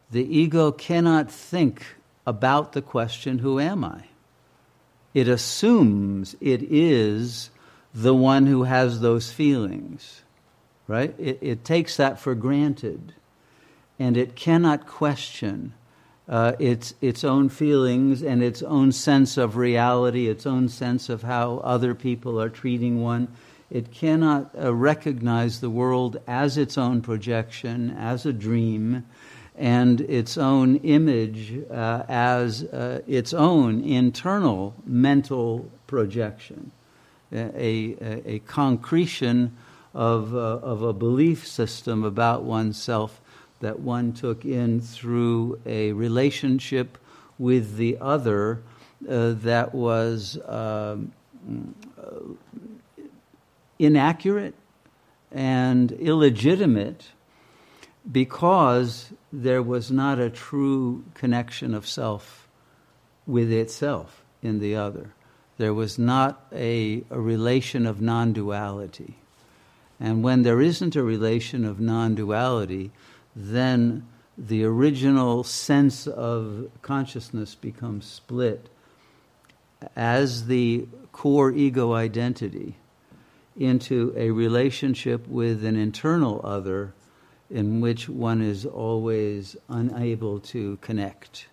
the ego cannot think about the question, who am I? It assumes it is the one who has those feelings, right? It takes that for granted, and it cannot question its own feelings and its own sense of reality, its own sense of how other people are treating one. It cannot recognize the world as its own projection, as a dream, and its own image as its own internal mental projection, a concretion of a belief system about oneself that one took in through a relationship with the other that was inaccurate and illegitimate, because there was not a true connection of self with itself in the other. There was not a relation of non-duality. And when there isn't a relation of non-duality, then the original sense of consciousness becomes split as the core ego identity into a relationship with an internal other in which one is always unable to connect.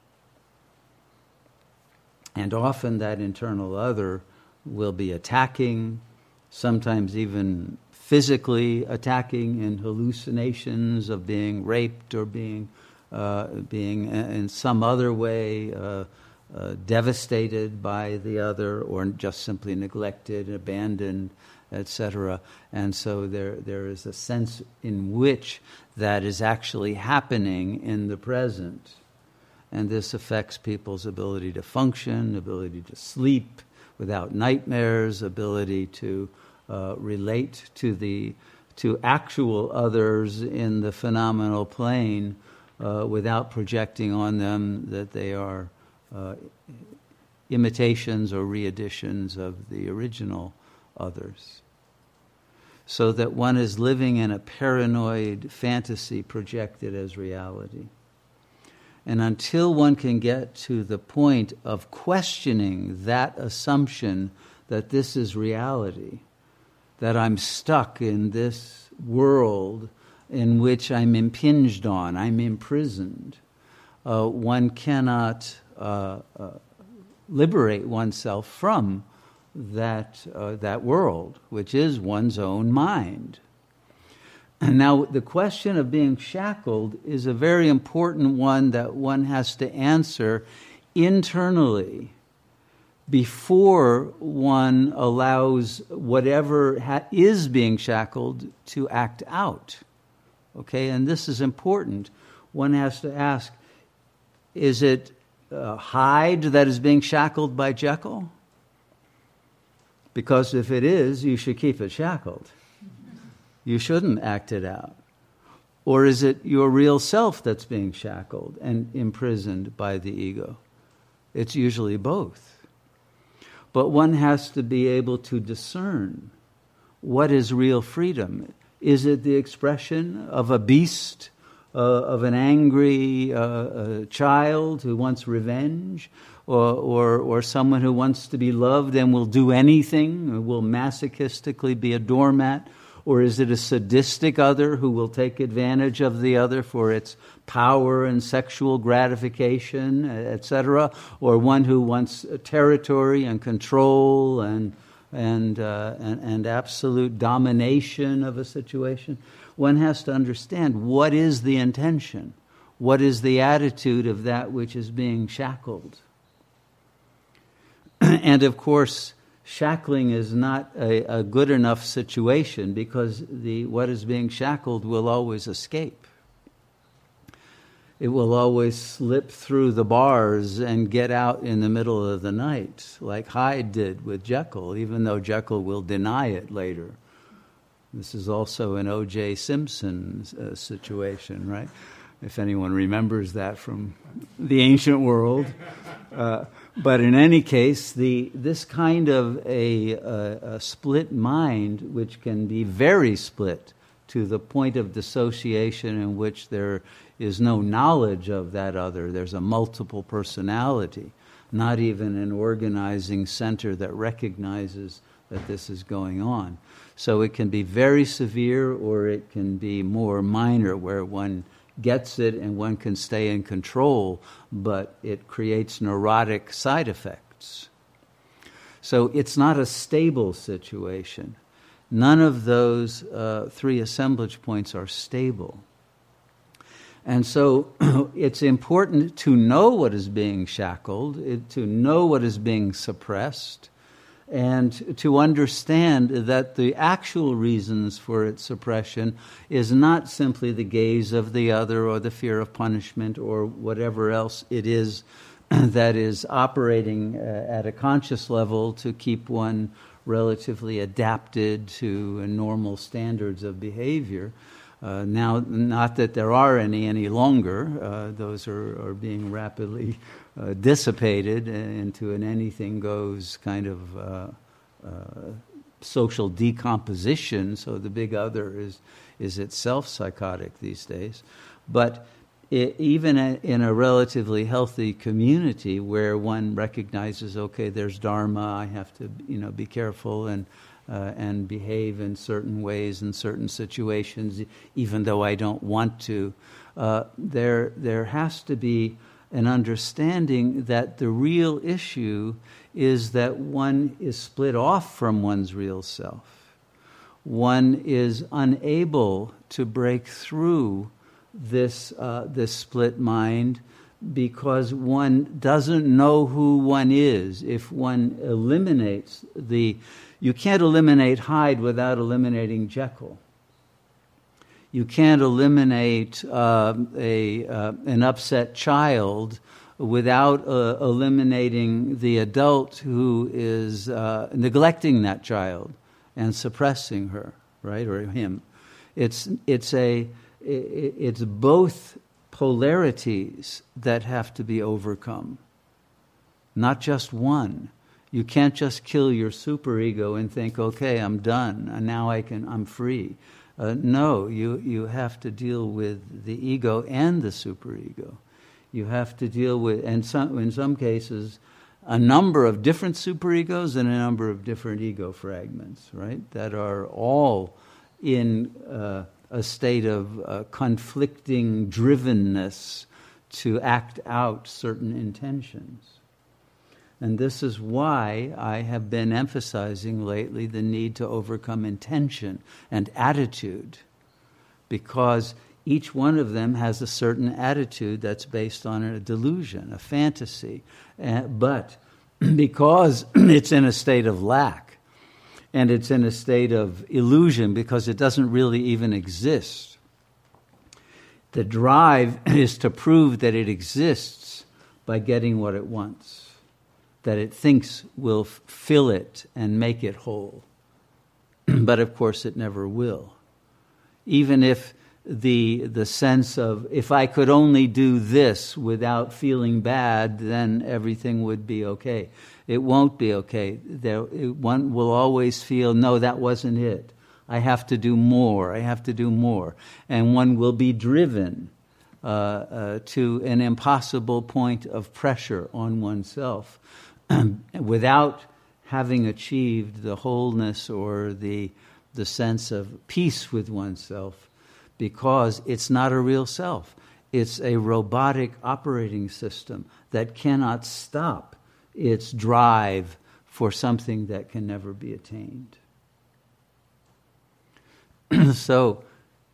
And often that internal other will be attacking, sometimes even physically attacking in hallucinations of being raped or being in some other way devastated by the other, or just simply neglected, abandoned, etc. And so there is a sense in which that is actually happening in the present. And this affects people's ability to function, ability to sleep without nightmares, ability to relate to actual others in the phenomenal plane without projecting on them that they are imitations or re-editions of the original others. So that one is living in a paranoid fantasy projected as reality. And until one can get to the point of questioning that assumption that this is reality, that I'm stuck in this world in which I'm impinged on, I'm imprisoned, one cannot liberate oneself from that world, which is one's own mind. And now the question of being shackled is a very important one that one has to answer internally before one allows whatever is being shackled to act out. Okay, and this is important. One has to ask, is it Hyde that is being shackled by Jekyll? Because if it is, you should keep it shackled. You shouldn't act it out. Or is it your real self that's being shackled and imprisoned by the ego? It's usually both. But one has to be able to discern what is real freedom. Is it the expression of a beast, of an angry child who wants revenge, or someone who wants to be loved and will do anything, will masochistically be a doormat? Or is it a sadistic other who will take advantage of the other for its power and sexual gratification, etc.? Or one who wants territory and control and absolute domination of a situation? One has to understand what is the intention, what is the attitude of that which is being shackled. And of course, shackling is not a good enough situation, because what is being shackled will always escape. It will always slip through the bars and get out in the middle of the night, like Hyde did with Jekyll, even though Jekyll will deny it later. This is also an O.J. Simpson situation, right? If anyone remembers that from the ancient world. But in any case, this kind of a split mind, which can be very split to the point of dissociation in which there is no knowledge of that other. There's a multiple personality, not even an organizing center that recognizes that this is going on. So it can be very severe, or it can be more minor, where one gets it and one can stay in control, but it creates neurotic side effects. So it's not a stable situation. None of those three assemblage points are stable. And so it's important to know what is being shackled, to know what is being suppressed, and to understand that the actual reasons for its suppression is not simply the gaze of the other or the fear of punishment or whatever else it is that is operating at a conscious level to keep one relatively adapted to normal standards of behavior. Now, not that there are any longer. Those are being rapidly dissipated into an anything-goes kind of social decomposition. So the big other is itself psychotic these days. But even in a relatively healthy community where one recognizes, okay, there's dharma, I have to be careful and behave in certain ways in certain situations, even though I don't want to. There has to be an understanding that the real issue is that one is split off from one's real self. One is unable to break through this split mind because one doesn't know who one is. If one eliminates you can't eliminate Hyde without eliminating Jekyll. You can't eliminate an upset child without eliminating the adult who is neglecting that child and suppressing her, right, or him. It's both polarities that have to be overcome, not just one. You can't just kill your superego and think, okay, I'm done, and now I'm free. No, you have to deal with the ego and the superego. You have to deal with, and in some cases, a number of different superegos and a number of different ego fragments, right, that are all in a state of conflicting drivenness to act out certain intentions. And this is why I have been emphasizing lately the need to overcome intention and attitude, because each one of them has a certain attitude that's based on a delusion, a fantasy. But because it's in a state of lack, and it's in a state of illusion because it doesn't really even exist, the drive is to prove that it exists by getting what it wants, that it thinks will fill it and make it whole. But of course it never will. Even if the sense of, if I could only do this without feeling bad, then everything would be okay. It won't be okay. One will always feel, no, that wasn't it. I have to do more. I have to do more. And one will be driven to an impossible point of pressure on oneself without having achieved the wholeness or the sense of peace with oneself, because it's not a real self. It's a robotic operating system that cannot stop its drive for something that can never be attained. So,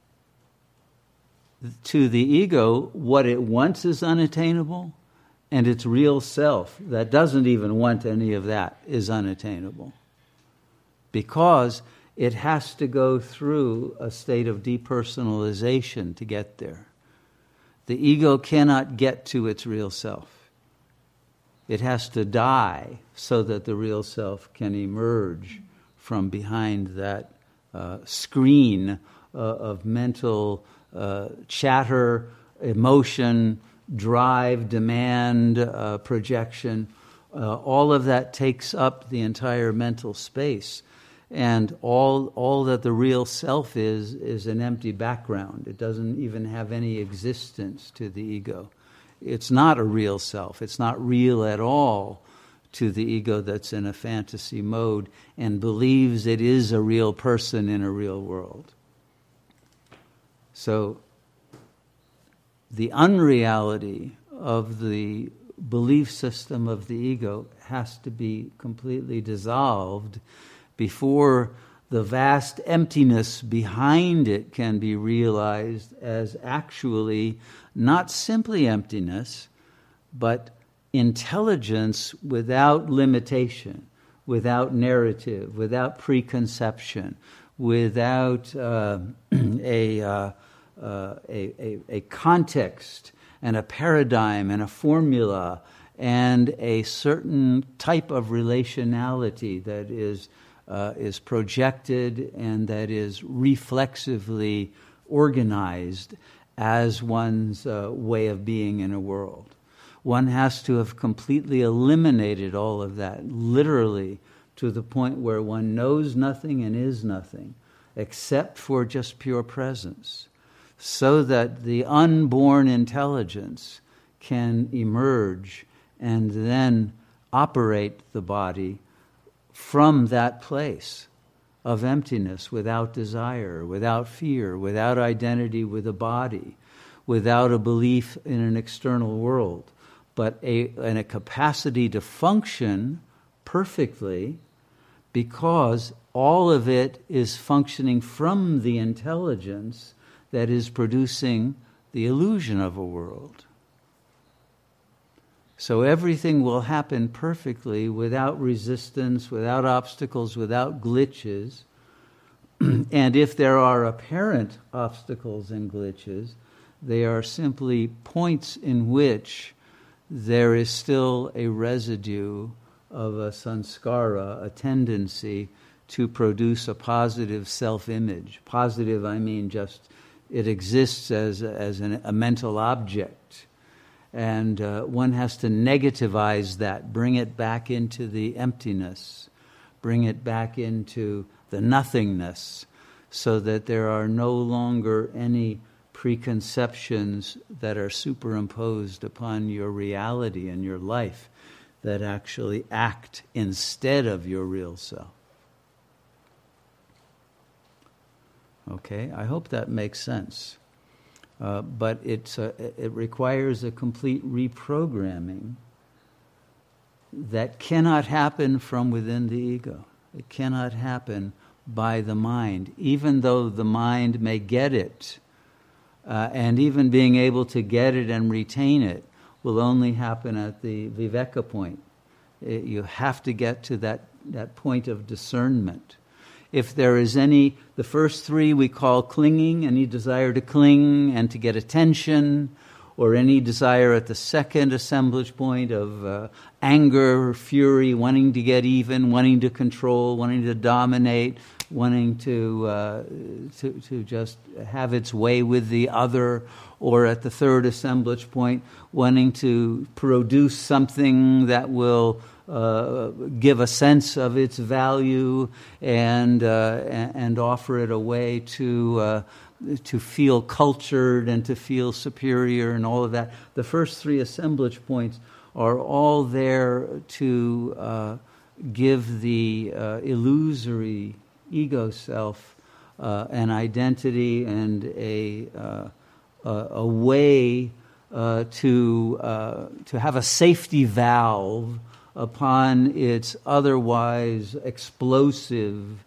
to the ego, what it wants is unattainable, and its real self, that doesn't even want any of that, is unattainable. Because it has to go through a state of depersonalization to get there. The ego cannot get to its real self. It has to die so that the real self can emerge from behind that screen of mental chatter, emotion, drive, demand, projection. All of that takes up the entire mental space. And all that the real self is an empty background. It doesn't even have any existence to the ego. It's not a real self. It's not real at all to the ego that's in a fantasy mode and believes it is a real person in a real world. So the unreality of the belief system of the ego has to be completely dissolved before the vast emptiness behind it can be realized as actually not simply emptiness, but intelligence without limitation, without narrative, without preconception, without a context and a paradigm and a formula and a certain type of relationality that is projected and that is reflexively organized as one's way of being in a world. One has to have completely eliminated all of that, literally, to the point where one knows nothing and is nothing, except for just pure presence, so that the unborn intelligence can emerge and then operate the body from that place of emptiness, without desire, without fear, without identity with a body, without a belief in an external world, but in a capacity to function perfectly, because all of it is functioning from the intelligence that is producing the illusion of a world. So everything will happen perfectly without resistance, without obstacles, without glitches. And if there are apparent obstacles and glitches, they are simply points in which there is still a residue of a sanskara, a tendency to produce a positive self-image. Positive, I mean just it exists as a mental object. And one has to negativize that, bring it back into the emptiness, bring it back into the nothingness, so that there are no longer any preconceptions that are superimposed upon your reality and your life that actually act instead of your real self. Okay, I hope that makes sense. But it requires a complete reprogramming that cannot happen from within the ego. It cannot happen by the mind, even though the mind may get it. And even being able to get it and retain it will only happen at the viveka point. You have to get to that point of discernment. If there is the first three we call clinging, any desire to cling and to get attention, or any desire at the second assemblage point of anger, fury, wanting to get even, wanting to control, wanting to dominate, wanting to just have its way with the other, or at the third assemblage point, wanting to produce something that will give a sense of its value and offer it a way to feel cultured and to feel superior and all of that. The first three assemblage points are all there to give the illusory ego self an identity and a way to have a safety valve upon its otherwise explosive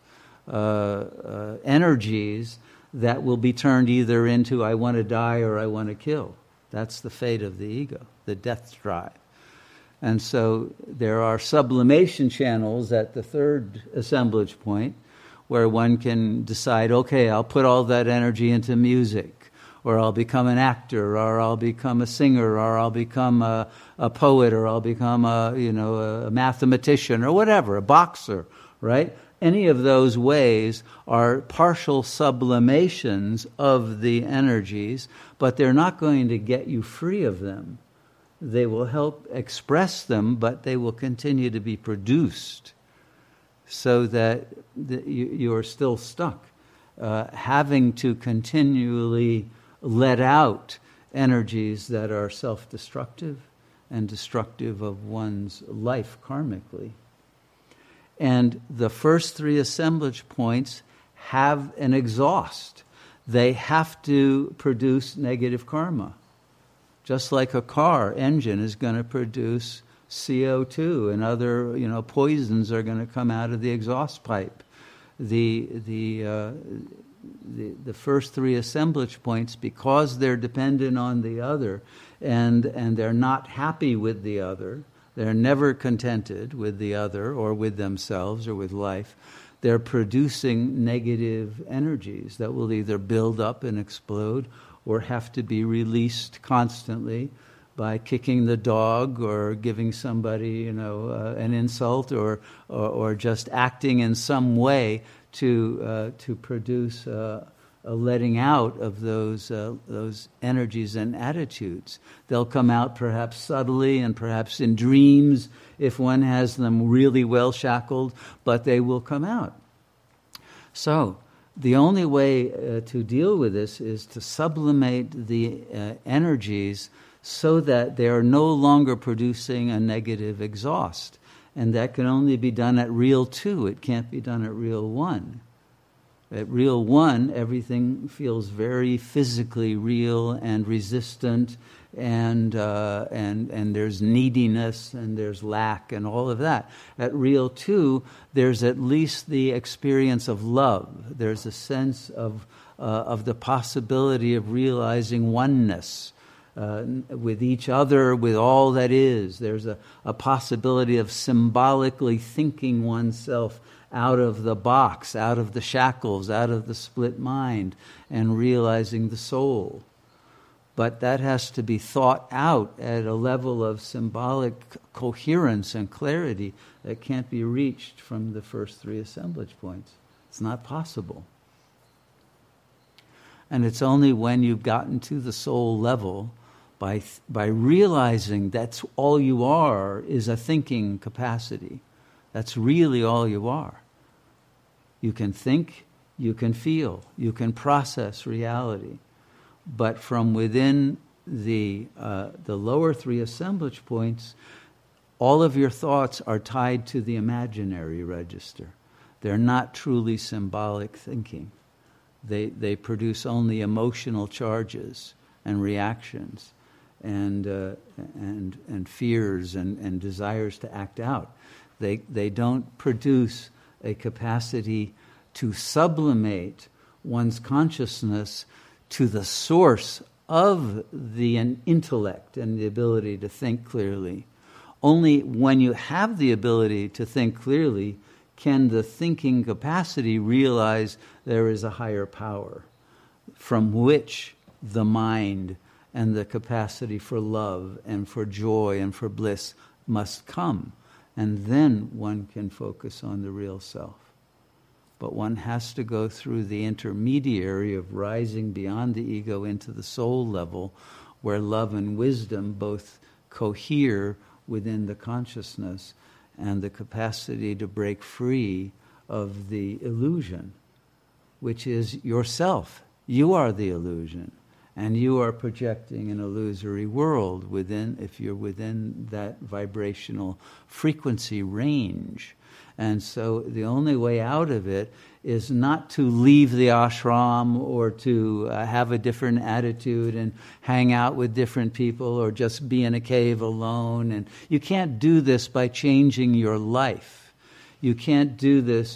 energies that will be turned either into I want to die or I want to kill. That's the fate of the ego, the death drive. And so there are sublimation channels at the third assemblage point where one can decide, okay, I'll put all that energy into music, or I'll become an actor, or I'll become a singer, or I'll become a poet, or I'll become a mathematician, or whatever, a boxer, right? Any of those ways are partial sublimations of the energies, but they're not going to get you free of them. They will help express them, but they will continue to be produced. so that you are still stuck, having to continually let out energies that are self-destructive and destructive of one's life karmically. And the first three assemblage points have an exhaust. They have to produce negative karma. Just like a car engine is going to produce CO2 and other, poisons are going to come out of the exhaust pipe. The first three assemblage points, because they're dependent on the other and they're not happy with the other, they're never contented with the other or with themselves or with life, they're producing negative energies that will either build up and explode or have to be released constantly by kicking the dog or giving somebody, an insult or just acting in some way to produce a letting out of those energies and attitudes. They'll come out perhaps subtly and perhaps in dreams if one has them really well shackled, but they will come out. So the only way to deal with this is to sublimate the energies so that they are no longer producing a negative exhaust. And that can only be done at real 2. It can't be done at real 1. At real 1, everything feels very physically real and resistant, and there's neediness and there's lack and all of that. At real 2, there's at least the experience of love. There's a sense of the possibility of realizing oneness with each other, with all that is. There's a possibility of symbolically thinking oneself out of the box, out of the shackles, out of the split mind, and realizing the soul. But that has to be thought out at a level of symbolic coherence and clarity that can't be reached from the first three assemblage points. It's not possible. And it's only when you've gotten to the soul level, by realizing that's all you are is a thinking capacity. That's really all you are. You can think, you can feel, you can process reality. But from within the lower three assemblage points, all of your thoughts are tied to the imaginary register. They're not truly symbolic thinking. They produce only emotional charges and reactions and fears and desires to act out. They don't produce a capacity to sublimate one's consciousness to the source of the intellect and the ability to think clearly. Only when you have the ability to think clearly can the thinking capacity realize there is a higher power from which the mind and the capacity for love and for joy and for bliss must come. And then one can focus on the real self. But one has to go through the intermediary of rising beyond the ego into the soul level, where love and wisdom both cohere within the consciousness and the capacity to break free of the illusion, which is yourself. You are the illusion. And you are projecting an illusory world if you're within that vibrational frequency range. And so the only way out of it is not to leave the ashram or to have a different attitude and hang out with different people or just be in a cave alone. And you can't do this by changing your life. You can't do this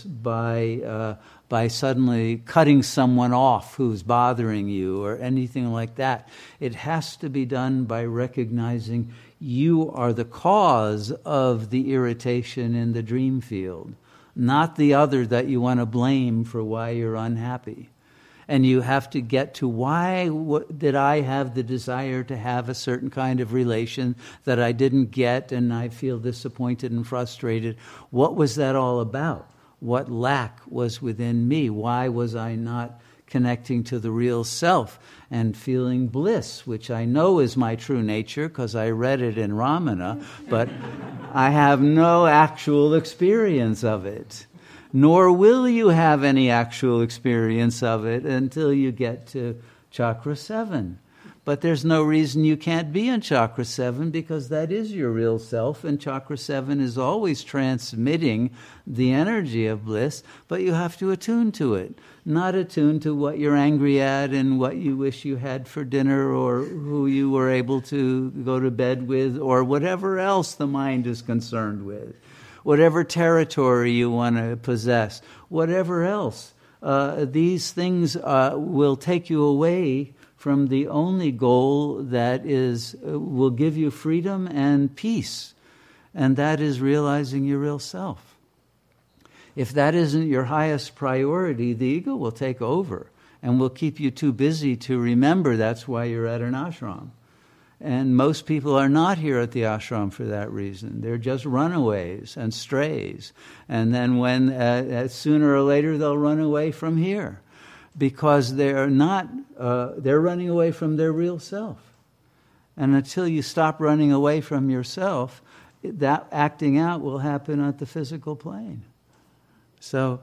by suddenly cutting someone off who's bothering you or anything like that. It has to be done by recognizing you are the cause of the irritation in the dream field, not the other that you want to blame for why you're unhappy. And you have to get to why did I have the desire to have a certain kind of relation that I didn't get and I feel disappointed and frustrated. What was that all about? What lack was within me? Why was I not connecting to the real self and feeling bliss, which I know is my true nature because I read it in Ramana, but I have no actual experience of it. nor will you have any actual experience of it until you get to chakra 7. But there's no reason you can't be in chakra 7, because that is your real self, and chakra 7 is always transmitting the energy of bliss, but you have to attune to it, not attune to what you're angry at and what you wish you had for dinner or who you were able to go to bed with or whatever else the mind is concerned with, whatever territory you want to possess, whatever else. These things will take you away from the only goal that is will give you freedom and peace, and that is realizing your real self. If that isn't your highest priority, the ego will take over and will keep you too busy to remember that's why you're at an ashram. And most people are not here at the ashram for that reason. They're just runaways and strays. And then when sooner or later they'll run away from here, because they're running away from their real self. And until you stop running away from yourself, that acting out will happen at the physical plane. So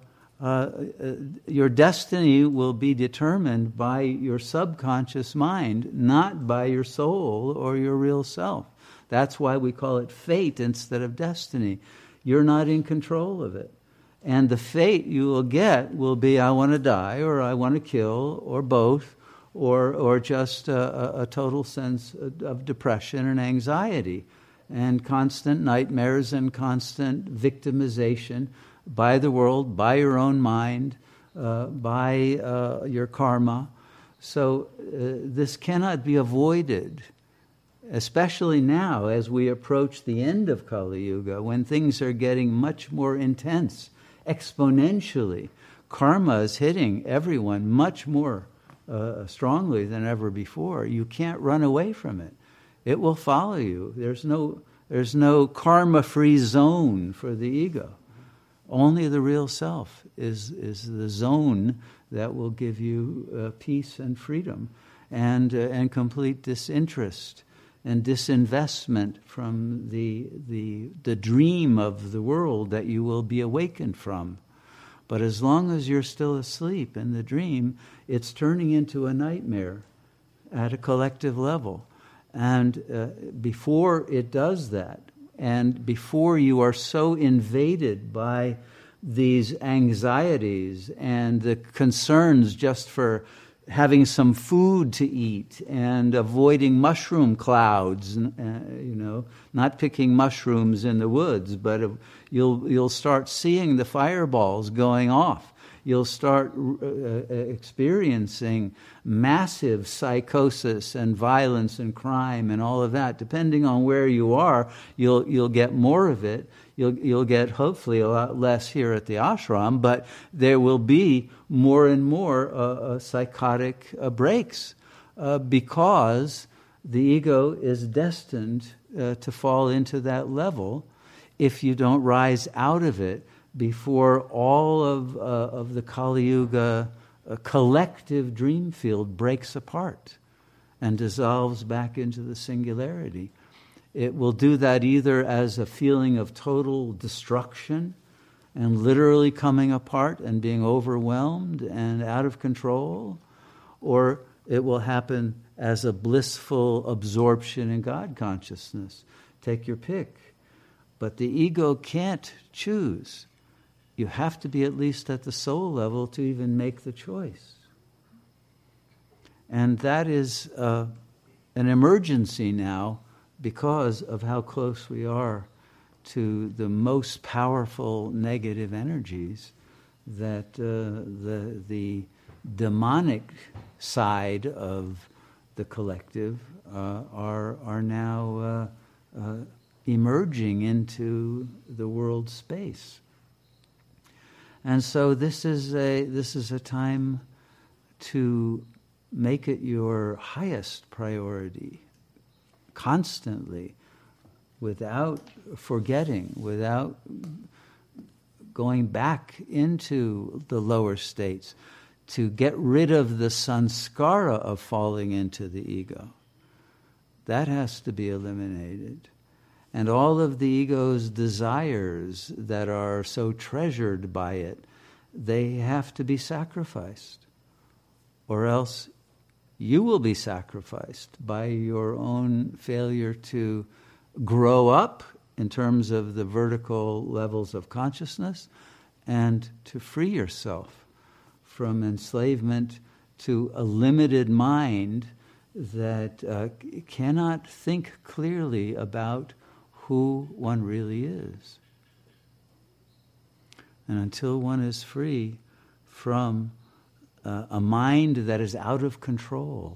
your destiny will be determined by your subconscious mind, not by your soul or your real self. That's why we call it fate instead of destiny. You're not in control of it. And the fate you will get will be, I want to die, or I want to kill, or both, or just a total sense of depression and anxiety, and constant nightmares and constant victimization by the world, by your own mind, by your karma. So this cannot be avoided, especially now as we approach the end of Kali Yuga, when things are getting much more intense. Exponentially, karma is hitting everyone much more strongly than ever before. You can't run away from it. It will follow you. There's no karma-free zone for the ego. Only the real self is the zone that will give you peace and freedom and complete disinterest and disinvestment from the dream of the world that you will be awakened from. But as long as you're still asleep in the dream, it's turning into a nightmare at a collective level. And before it does that, and before you are so invaded by these anxieties and the concerns just for having some food to eat and avoiding mushroom clouds, not picking mushrooms in the woods, but you'll start seeing the fireballs going off. You'll start experiencing massive psychosis and violence and crime and all of that. Depending on where you are, you'll get more of it. You'll get hopefully a lot less here at the ashram, but there will be more and more psychotic breaks because the ego is destined to fall into that level if you don't rise out of it before all of the Kali Yuga collective dream field breaks apart and dissolves back into the singularity. It will do that either as a feeling of total destruction and literally coming apart and being overwhelmed and out of control, or it will happen as a blissful absorption in God consciousness. Take your pick. But the ego can't choose. You have to be at least at the soul level to even make the choice. And that is an emergency now because of how close we are to the most powerful negative energies that the demonic side of the collective are now emerging into the world space. And so this is a time to make it your highest priority, constantly, without forgetting, without going back into the lower states, to get rid of the sanskara of falling into the ego. That has to be eliminated. And all of the ego's desires that are so treasured by it, they have to be sacrificed. Or else you will be sacrificed by your own failure to grow up in terms of the vertical levels of consciousness and to free yourself from enslavement to a limited mind that cannot think clearly about who one really is. And until one is free from a mind that is out of control,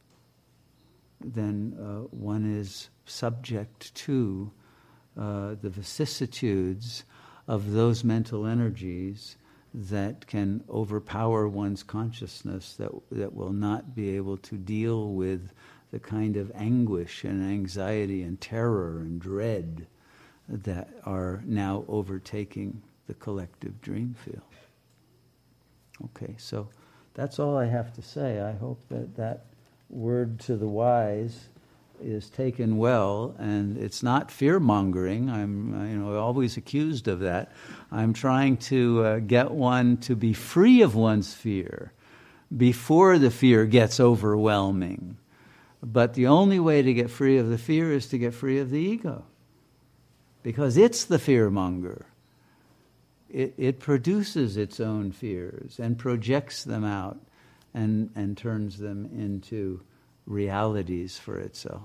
then one is subject to the vicissitudes of those mental energies that can overpower one's consciousness, that will not be able to deal with the kind of anguish and anxiety and terror and dread that are now overtaking the collective dream field. Okay, so that's all I have to say. I hope that word to the wise is taken well, and it's not fear-mongering. I'm always accused of that. I'm trying to get one to be free of one's fear before the fear gets overwhelming. But the only way to get free of the fear is to get free of the ego, because it's the fear-monger. It produces its own fears and projects them out and turns them into realities for itself.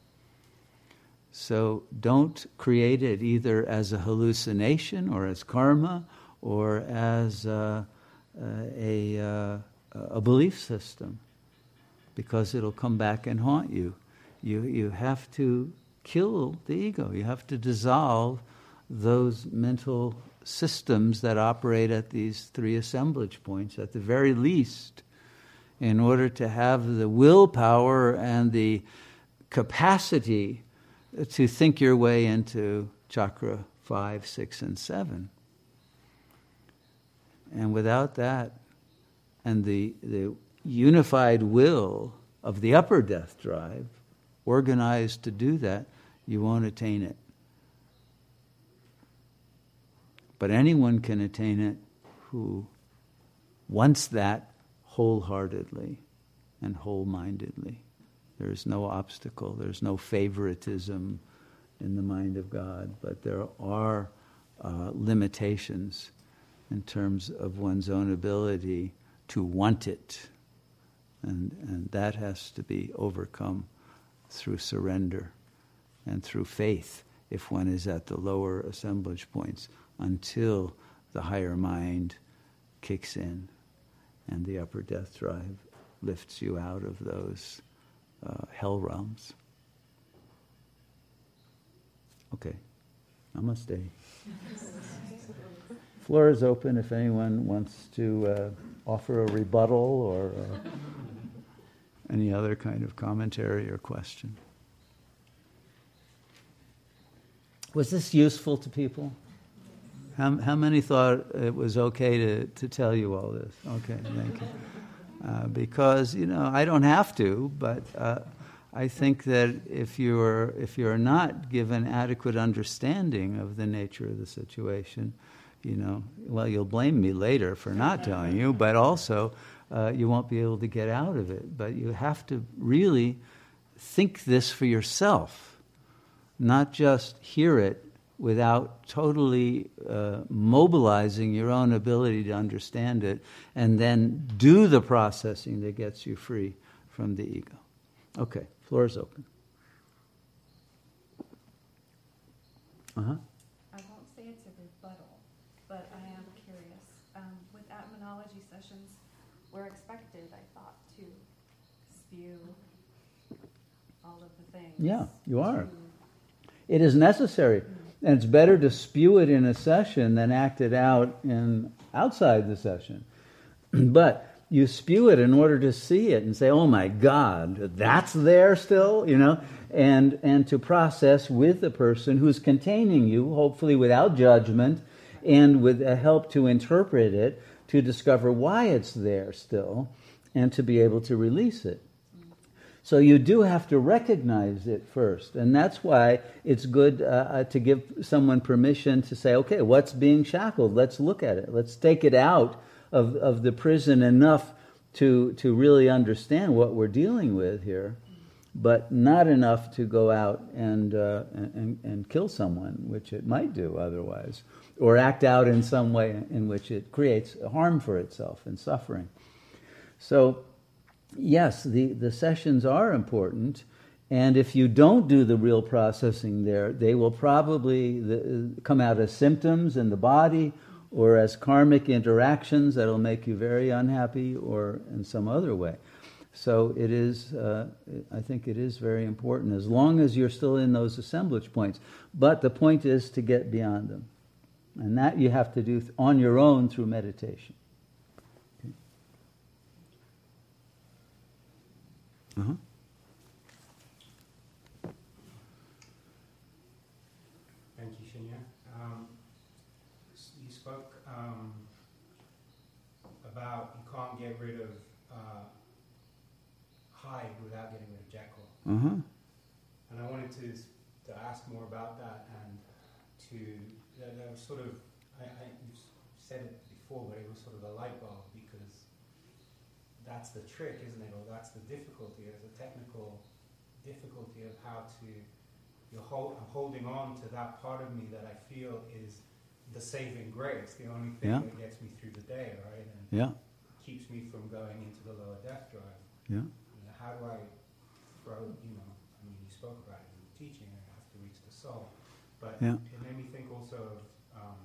So don't create it either as a hallucination or as karma or as a belief system, because it'll come back and haunt you. You have to kill the ego. You have to dissolve those mental systems that operate at these three assemblage points, at the very least, in order to have the willpower and the capacity to think your way into chakra 5, 6, and 7. And without that, and the unified will of the upper death drive, organized to do that, you won't attain it. But anyone can attain it who wants that wholeheartedly and whole-mindedly. There's no obstacle, there's no favoritism in the mind of God, but there are limitations in terms of one's own ability to want it. And that has to be overcome through surrender and through faith if one is at the lower assemblage points, until the higher mind kicks in and the upper death drive lifts you out of those hell realms. Okay, namaste. Floor is open if anyone wants to offer a rebuttal or any other kind of commentary or question. Was this useful to people? How many thought it was okay to tell you all this? Okay, thank you. Because I don't have to, but I think that if you're not given adequate understanding of the nature of the situation, well, you'll blame me later for not telling you, but also you won't be able to get out of it. But you have to really think this for yourself, not just hear it without totally mobilizing your own ability to understand it, and then do the processing that gets you free from the ego. Okay, floor is open. I won't say it's a rebuttal, but I am curious. With Atmanology sessions, we're expected, I thought, to spew all of the things. Yeah, you are. It is necessary. And it's better to spew it in a session than act it out outside the session. But you spew it in order to see it and say, oh my God, that's there still, and to process with the person who's containing you, hopefully without judgment, and with a help to interpret it, to discover why it's there still, and to be able to release it. So you do have to recognize it first. And that's why it's good to give someone permission to say, okay, what's being shackled? Let's look at it. Let's take it out of the prison enough to really understand what we're dealing with here, but not enough to go out and kill someone, which it might do otherwise, or act out in some way in which it creates harm for itself and suffering. So, yes, the sessions are important, and if you don't do the real processing there, they will probably come out as symptoms in the body or as karmic interactions that'll make you very unhappy or in some other way. So it is, I think it is very important, as long as you're still in those assemblage points. But the point is to get beyond them. And that you have to do on your own through meditation. Okay. Uh-huh. Thank you, Shinya. You spoke about you can't get rid of Hyde without getting rid of Jekyll. Uh-huh. And I wanted to ask more about that, and that was sort of, you said it before, but it was sort of a light bulb, because that's the trick, isn't it? Or that's the difficulty. There's a technical difficulty of how to, I'm holding on to that part of me that I feel is the saving grace, the only thing that gets me through the day, right? And keeps me from going into the lower death drive. Yeah. How do I throw, you spoke about it in the teaching, I have to reach the soul. But it made me think also of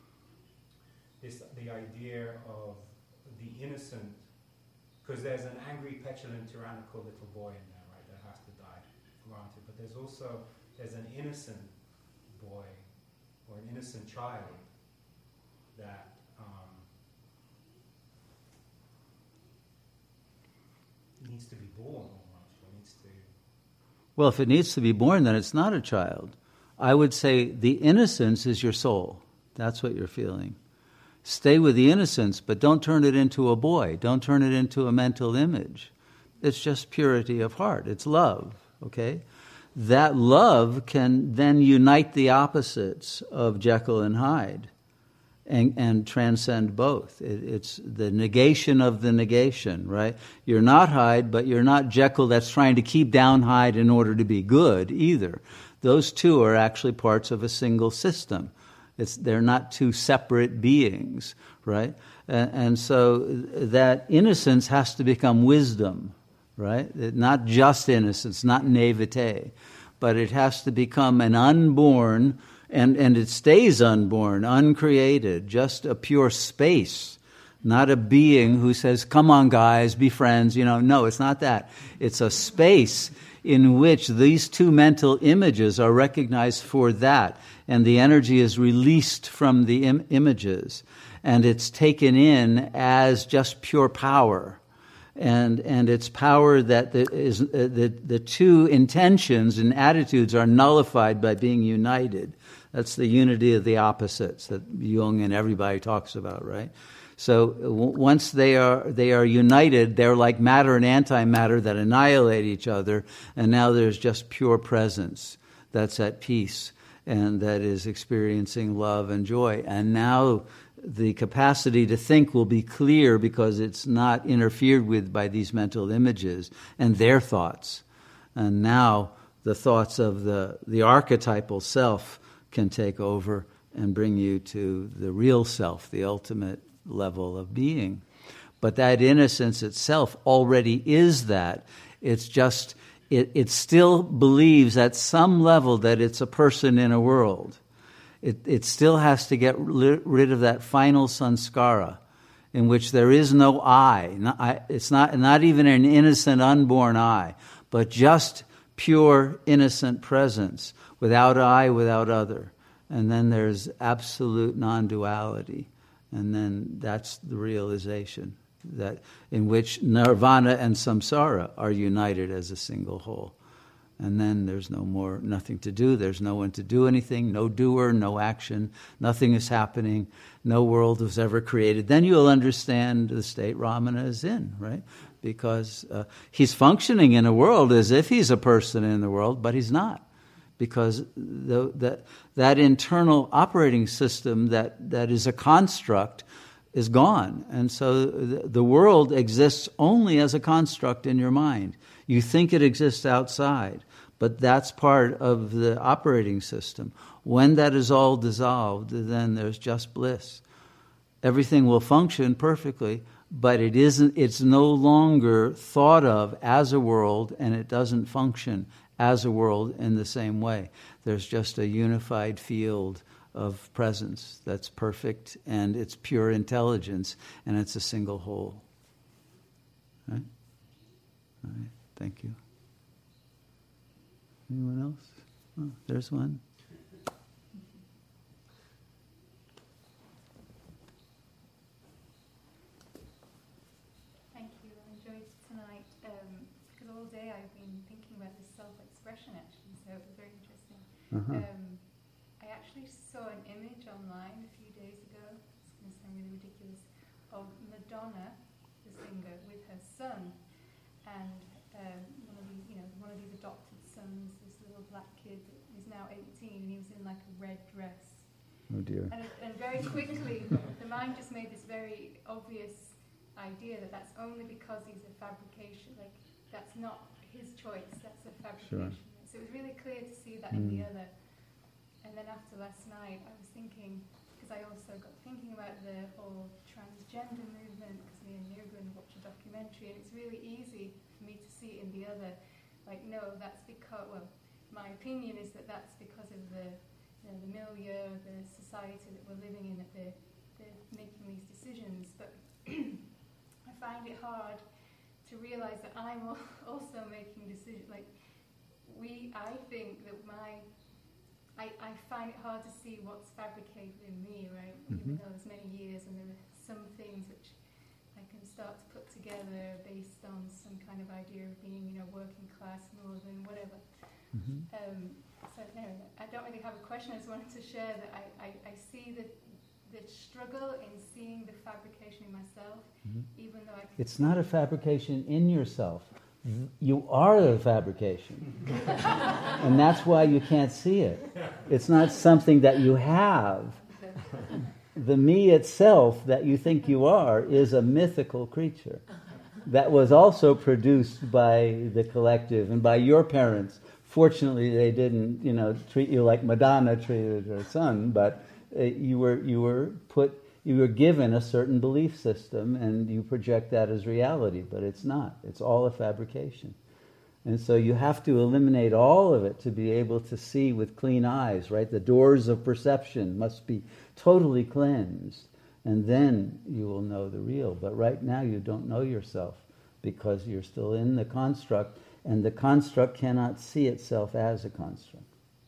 the idea of the innocent, because there's an angry, petulant, tyrannical little boy in there, right, that has to die, granted. But there's an innocent boy or an innocent child that needs to be born almost, or needs to... Well, if it needs to be born, then it's not a child. I would say the innocence is your soul. That's what you're feeling. Stay with the innocence, but don't turn it into a boy. Don't turn it into a mental image. It's just purity of heart. It's love, okay? That love can then unite the opposites of Jekyll and Hyde and transcend both. It's the negation of the negation, right? You're not Hyde, but you're not Jekyll that's trying to keep down Hyde in order to be good either. Those two are actually parts of a single system. They're not two separate beings, right? And so that innocence has to become wisdom, right? Not just innocence, not naivete, but it has to become an unborn, and it stays unborn, uncreated, just a pure space, not a being who says, come on guys, be friends, No, it's not that. It's a space in which these two mental images are recognized for that, and the energy is released from the images, and it's taken in as just pure power. And it's power that the two intentions and attitudes are nullified by being united. That's the unity of the opposites that Jung and everybody talks about, right? So once they are united, they're like matter and antimatter that annihilate each other, and now there's just pure presence that's at peace and that is experiencing love and joy. And now the capacity to think will be clear because it's not interfered with by these mental images and their thoughts. And now the thoughts of the archetypal self can take over and bring you to the real self, the ultimate level of being. But that innocence itself already is that. It's just, it still believes at some level that it's a person in a world. It still has to get rid of that final sanskara in which there is no I. It's not even an innocent unborn I, but just pure innocent presence, without I, without other. And then there's absolute non-duality. And then that's the realization that in which nirvana and samsara are united as a single whole. And then there's nothing to do. There's no one to do anything, no doer, no action. Nothing is happening. No world was ever created. Then you'll understand the state Ramana is in, right? because he's functioning in a world as if he's a person in the world, but he's not. Because that internal operating system that is a construct is gone. And so the world exists only as a construct in your mind. You think it exists outside, but that's part of the operating system. When that is all dissolved, then there's just bliss. Everything will function perfectly, but it's no longer thought of as a world, and it doesn't function as a world in the same way. There's just a unified field of presence that's perfect, and it's pure intelligence, and it's a single whole. Right? All right. Thank you. Anyone else? Oh, there's one. Thank you. I enjoyed tonight because all day I've been thinking about this self-expression actually, so it was very interesting. I actually saw an image online a few days ago, it's going to sound really ridiculous, of Madonna, the singer, with her son, and one of these adopted sons, this little black kid, is now 18, and he was in like a red dress. Oh dear. And very quickly, the mind just made this very obvious idea that that's only because he's a fabrication, like that's not his choice, that's a fabrication. Sure. So it was really clear to see that in the other. And then after last night, I was thinking, because I also got thinking about the whole transgender movement, because me and Jürgen watched a documentary, and it's really easy for me to see it in the other. Like, no, that's because, well, my opinion is that that's because of the milieu, the society that we're living in, that they're making these decisions. But I find it hard to realize that I'm also making decisions. Like, I think that I find it hard to see what's fabricated in me, right? Even though there's many years and there are some things which I can start to put together based on some kind of idea of being, working class, northern, whatever. So anyway, I don't really have a question. I just wanted to share that I see the struggle in seeing the fabrication in myself, even though It's not a fabrication in yourself. You are the fabrication. And that's why you can't see it. It's not something that you have. The me itself that you think you are is a mythical creature that was also produced by the collective and by your parents. Fortunately, they didn't, treat you like Madonna treated her son, but you were given a certain belief system, and you project that as reality, but it's not. It's all a fabrication. And so you have to eliminate all of it to be able to see with clean eyes, right? The doors of perception must be totally cleansed, and then you will know the real. But right now you don't know yourself because you're still in the construct, and the construct cannot see itself as a construct.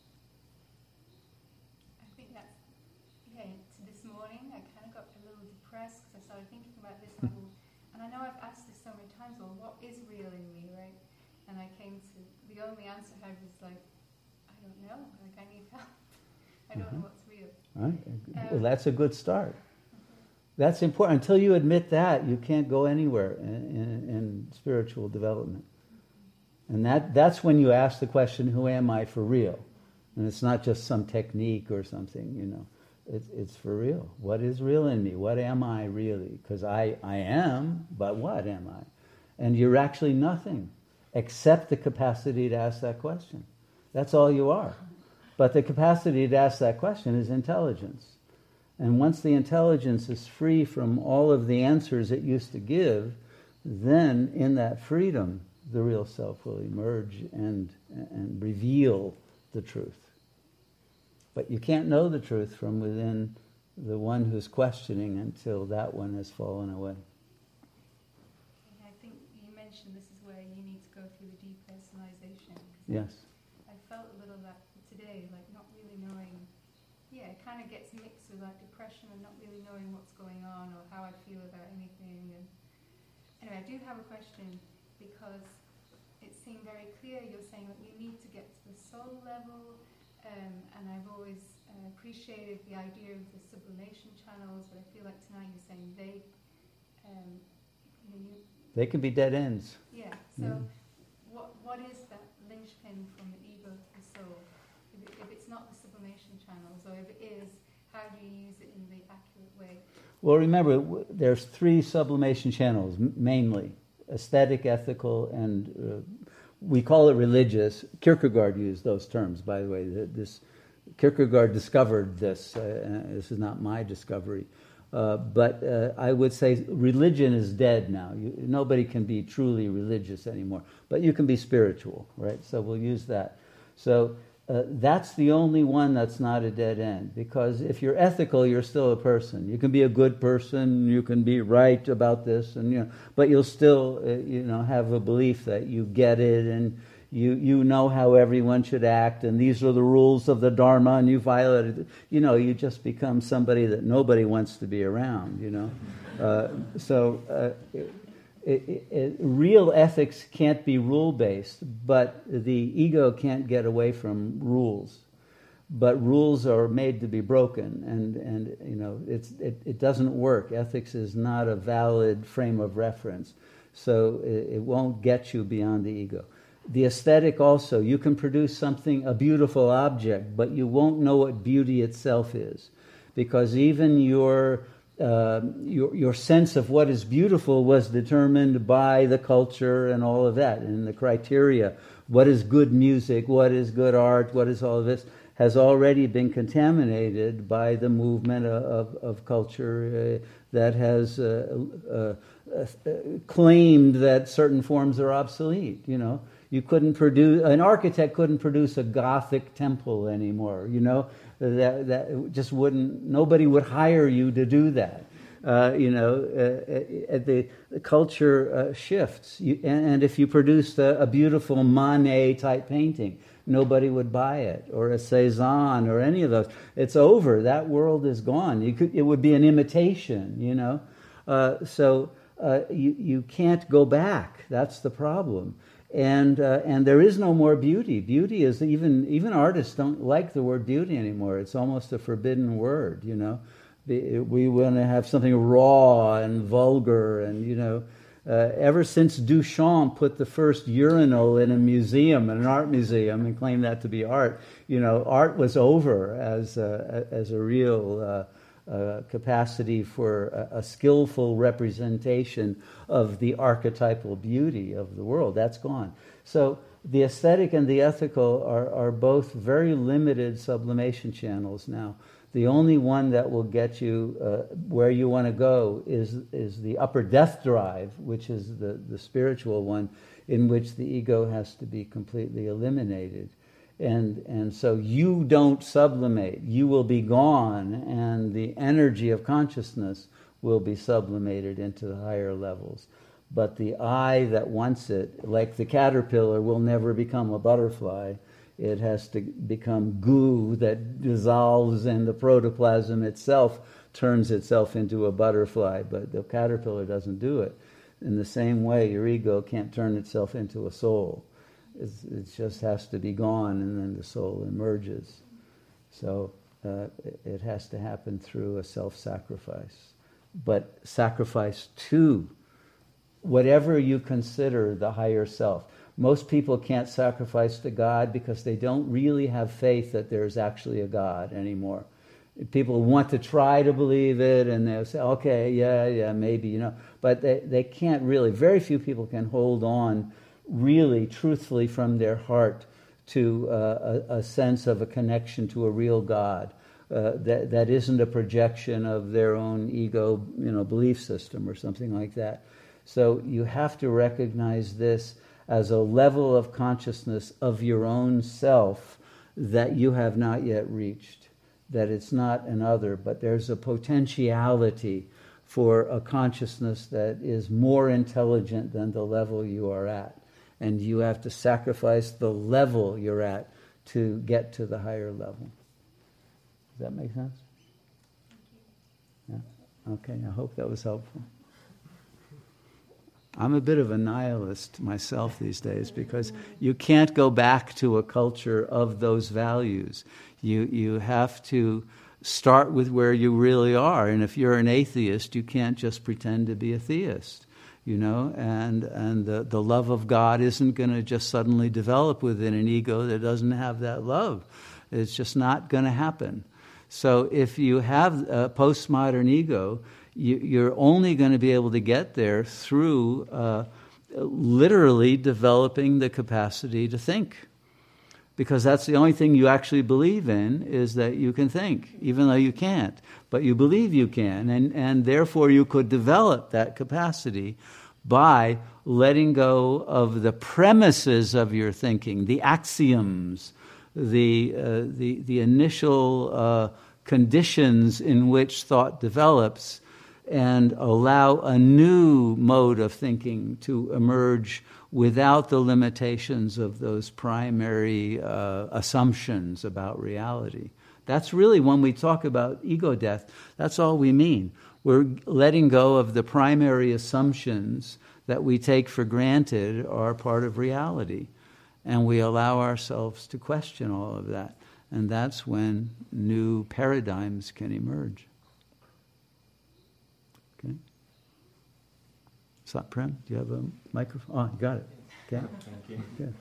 And I know I've asked this so many times, well, what is real in me, right? And I came to, the only answer I had was like, I don't know, like I need help. I don't know what's real. Right. Well, that's a good start. That's important. Until you admit that, you can't go anywhere in spiritual development. And that's when you ask the question, who am I for real? And it's not just some technique or something, It's for real. What is real in me? What am I really? Because I am, but what am I? And you're actually nothing except the capacity to ask that question. That's all you are. But the capacity to ask that question is intelligence. And once the intelligence is free from all of the answers it used to give, then in that freedom, the real self will emerge and reveal the truth. But you can't know the truth from within the one who's questioning until that one has fallen away. I think you mentioned this is where you need to go through the depersonalization. Yes. I felt a little of that today, like not really knowing. Yeah, it kind of gets mixed with like depression and not really knowing what's going on or how I feel about anything. And anyway, I do have a question because it seemed very clear. You're saying that you need to get to the soul level. And I've always appreciated the idea of the sublimation channels, but I feel like tonight you're saying They can be dead ends. Yeah, so what is that linchpin from the ego to the soul? If it's not the sublimation channels, or if it is, how do you use it in the accurate way? Well, remember, there's 3 sublimation channels, mainly. Aesthetic, ethical, and we call it religious. Kierkegaard used those terms, by the way. Kierkegaard discovered this. This is not my discovery. But I would say religion is dead now. Nobody can be truly religious anymore. But you can be spiritual, right? So we'll use that. So that's the only one that's not a dead end. Because if you're ethical, you're still a person. You can be a good person. You can be right about this, and but you'll still have a belief that you get it, and you know how everyone should act, and these are the rules of the Dharma, and you violate it. You just become somebody that nobody wants to be around. Real ethics can't be rule-based, but the ego can't get away from rules. But rules are made to be broken, and it doesn't work. Ethics is not a valid frame of reference, so it won't get you beyond the ego. The aesthetic also, you can produce a beautiful object, but you won't know what beauty itself is, because even your sense of what is beautiful was determined by the culture and all of that, and the criteria. What is good music? What is good art? What is all of this? Has already been contaminated by the movement of culture that has claimed that certain forms are obsolete. You couldn't an architect couldn't produce a Gothic temple anymore. That just wouldn't. Nobody would hire you to do that. The culture shifts, and if you produced a beautiful Manet type painting, nobody would buy it, or a Cézanne, or any of those. It's over. That world is gone. It would be an imitation. So you can't go back. That's the problem. And there is no more beauty. Beauty is even artists don't like the word beauty anymore. It's almost a forbidden word. We want to have something raw and vulgar, and ever since Duchamp put the first urinal in an art museum, and claimed that to be art, art was over as a real capacity for a skillful representation of the archetypal beauty of the world. That's gone. So the aesthetic and the ethical are both very limited sublimation channels now. The only one that will get you where you want to go is the upper death drive, which is the spiritual one, in which the ego has to be completely eliminated. And so you don't sublimate. You will be gone, and the energy of consciousness will be sublimated into the higher levels. But the I that wants it, like the caterpillar, will never become a butterfly. It has to become goo that dissolves, and the protoplasm itself turns itself into a butterfly. But the caterpillar doesn't do it. In the same way, your ego can't turn itself into a soul. It just has to be gone, and then the soul emerges. So it has to happen through a self-sacrifice. But sacrifice to whatever you consider the higher self. Most people can't sacrifice to God because they don't really have faith that there's actually a God anymore. People want to try to believe it, and they'll say, okay, yeah, maybe, but they can't really. Very few people can hold on really truthfully from their heart to a sense of a connection to a real God that isn't a projection of their own ego, belief system or something like that. So you have to recognize this as a level of consciousness of your own self that you have not yet reached, that it's not an other, but there's a potentiality for a consciousness that is more intelligent than the level you are at. And you have to sacrifice the level you're at to get to the higher level. Does that make sense? Yeah? Okay, I hope that was helpful. I'm a bit of a nihilist myself these days because you can't go back to a culture of those values. You have to start with where you really are. And if you're an atheist, you can't just pretend to be a theist. and the love of God isn't going to just suddenly develop within an ego that doesn't have that love. It's just not going to happen. So if you have a postmodern ego, you're only going to be able to get there through literally developing the capacity to think. Because that's the only thing you actually believe in, is that you can think, even though you can't. But you believe you can, and therefore you could develop that capacity by letting go of the premises of your thinking, the axioms, the initial conditions in which thought develops, and allow a new mode of thinking to emerge without the limitations of those primary assumptions about reality. That's really, when we talk about ego death, that's all we mean. We're letting go of the primary assumptions that we take for granted are part of reality. And we allow ourselves to question all of that. And that's when new paradigms can emerge. Okay? Prem, do you have a microphone? Oh, you got it. Okay. Thank you. Good.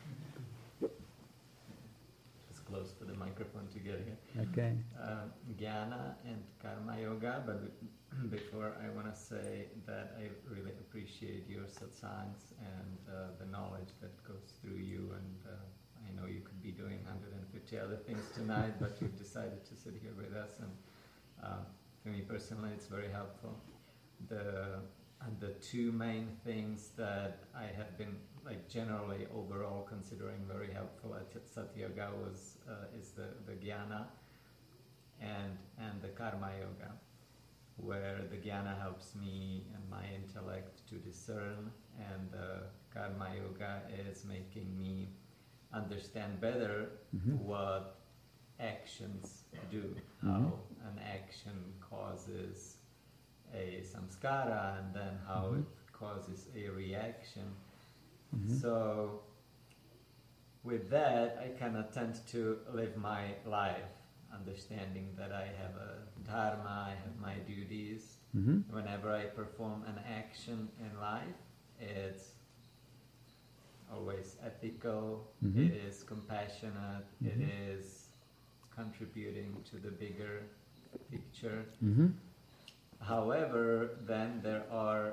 Just close for the microphone to get here. Okay. Jnana and Karma Yoga, but before I want to say that I really appreciate your satsangs and the knowledge that goes through you, and I know you could be doing 150 other things tonight, but you've decided to sit here with us, and for me personally it's very helpful. The two main things that I have been generally overall considering very helpful at Satyaga is the Jnana and the Karma Yoga, where the Jnana helps me and my intellect to discern, and the Karma Yoga is making me understand better what actions do, how an action causes a samskara, and then how it causes a reaction. So with that, I kind of tend to live my life understanding that I have a dharma, I have my duties. Whenever I perform an action in life, it's always ethical, it is compassionate, it is contributing to the bigger picture. However, then there are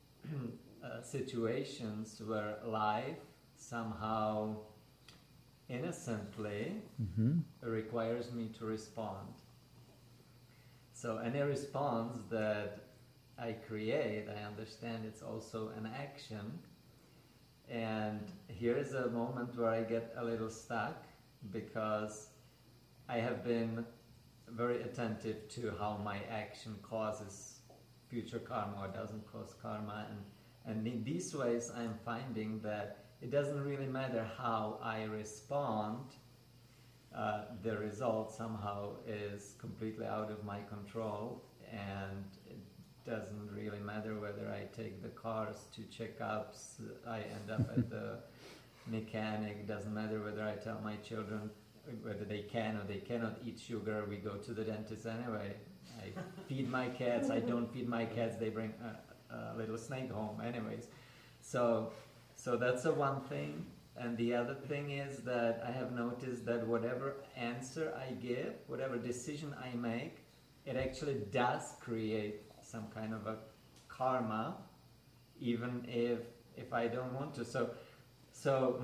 situations where life somehow innocently requires me to respond. So any response that I create, I understand it's also an action. And here is a moment where I get a little stuck, because I have been very attentive to how my action causes future karma or doesn't cause karma, and in these ways I'm finding that it doesn't really matter how I respond, the result somehow is completely out of my control, and it doesn't really matter whether I take the cars to checkups, I end up at the mechanic, it doesn't matter whether I tell my children whether they can or they cannot eat sugar, we go to the dentist anyway. I feed my cats, I don't feed my cats, they bring a little snake home anyways. So that's the one thing. And the other thing is that I have noticed that whatever answer I give, whatever decision I make, it actually does create some kind of a karma, even if I don't want to. So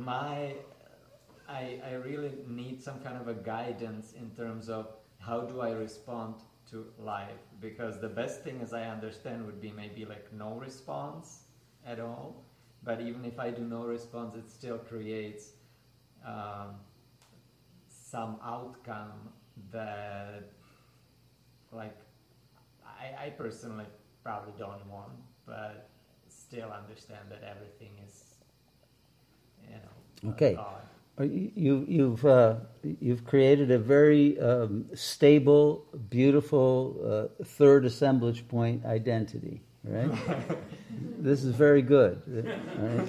I really need some kind of a guidance in terms of how do I respond to life, because the best thing, as I understand, would be maybe no response at all. But even if I do no response, it still creates some outcome that, I personally probably don't want, but still understand that everything is, okay. God. You've created a very stable, beautiful third assemblage point identity, right? This is very good. Right?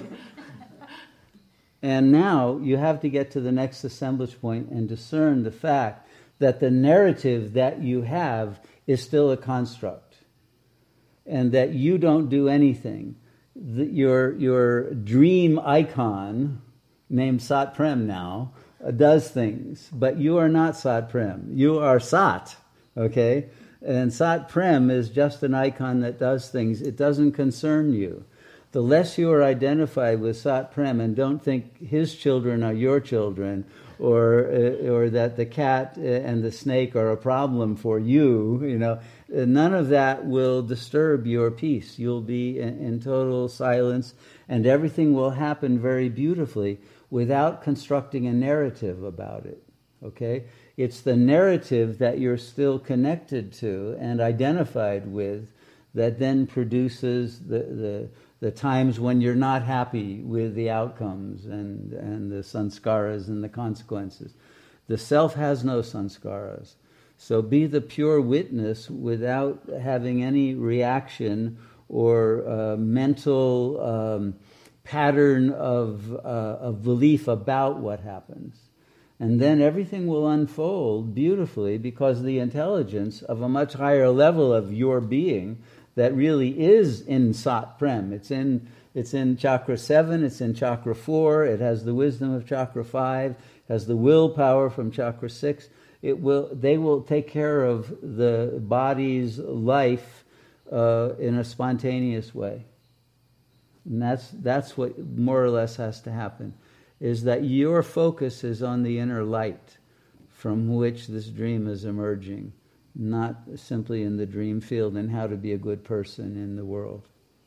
And now you have to get to the next assemblage point and discern the fact that the narrative that you have is still a construct, and that you don't do anything. your dream icon, named Sat Prem now, does things, but you are not Sat Prem. You are Sat, okay? And Sat Prem is just an icon that does things. It doesn't concern you. The less you are identified with Sat Prem and don't think his children are your children, or that the cat and the snake are a problem for you, none of that will disturb your peace. You'll be in total silence, and everything will happen very beautifully without constructing a narrative about it. Okay? It's the narrative that you're still connected to and identified with that then produces the times when you're not happy with the outcomes and the sanskaras and the consequences. The self has no sanskaras. So be the pure witness without having any reaction or mental pattern of belief about what happens. And then everything will unfold beautifully because the intelligence of a much higher level of your being that really is in Sat Prem. It's in Chakra 7, it's in Chakra 4, it has the wisdom of Chakra 5, has the willpower from Chakra 6. They will take care of the body's life in a spontaneous way. And that's what more or less has to happen, is that your focus is on the inner light from which this dream is emerging, not simply in the dream field and how to be a good person in the world.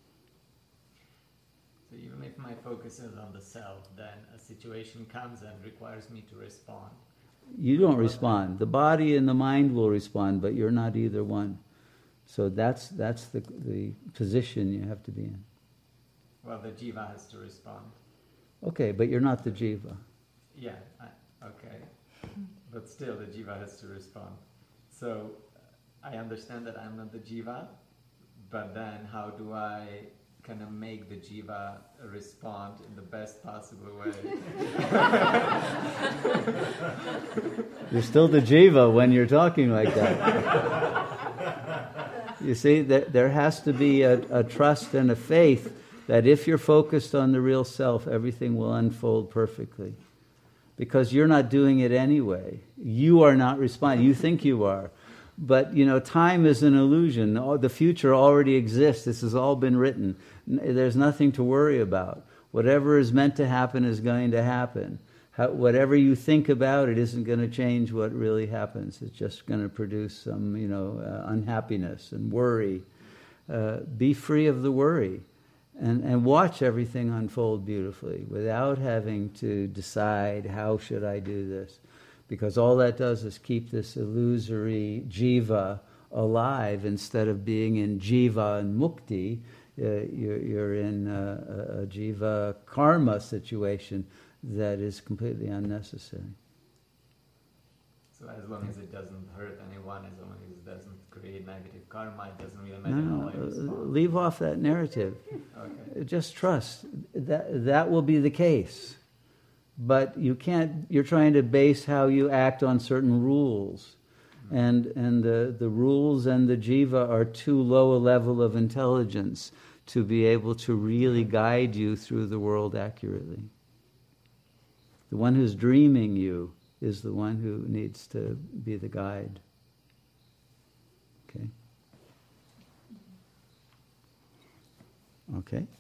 So even if my focus is on the self, then a situation comes and requires me to respond. You don't respond. The body and the mind will respond, but you're not either one. So that's the position you have to be in. Well, the jiva has to respond. Okay, but you're not the jiva. Yeah, okay. But still the jiva has to respond. So I understand that I'm not the jiva, but then how do I kind of make the jiva respond in the best possible way? You're still the jiva when you're talking like that. You see, there has to be a trust and a faith that if you're focused on the real self, everything will unfold perfectly. Because you're not doing it anyway. You are not responding. You think you are. But, time is an illusion. The future already exists. This has all been written. There's nothing to worry about. Whatever is meant to happen is going to happen. Whatever you think about, it isn't going to change what really happens. It's just going to produce some, unhappiness and worry. Be free of the worry. And watch everything unfold beautifully without having to decide, how should I do this? Because all that does is keep this illusory jiva alive instead of being in jiva and mukti. You're in a jiva karma situation that is completely unnecessary. So as long as it doesn't hurt anyone, as long as it doesn't create negative karma, it doesn't really matter how I respond. Leave off that narrative. Okay. Just trust that will be the case. But you're trying to base how you act on certain rules. And the rules and the jiva are too low a level of intelligence to be able to really guide you through the world accurately. The one who's dreaming you is the one who needs to be the guide. Okay? Okay?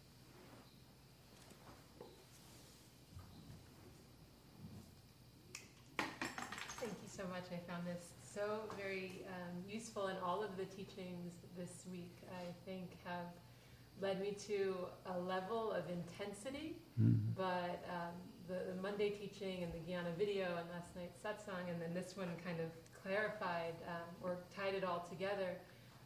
Thank you so much. I found this so very useful, and all of the teachings this week, I think, have led me to a level of intensity, but the Monday teaching and the Jnana video and last night's satsang, and then this one kind of clarified or tied it all together.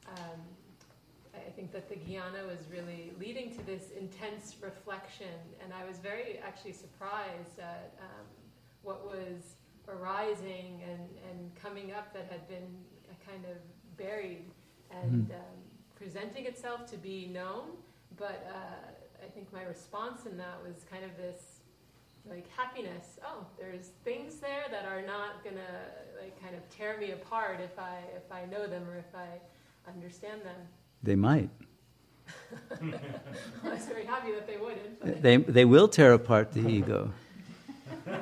I think that the Jnana was really leading to this intense reflection, and I was very actually surprised at what was arising and coming up that had been kind of buried and presenting itself to be known. But I think my response in that was kind of this happiness. Oh, there's things there that are not gonna kind of tear me apart if I know them or if I understand them. They might. I was very happy that they wouldn't. But They will tear apart the ego. will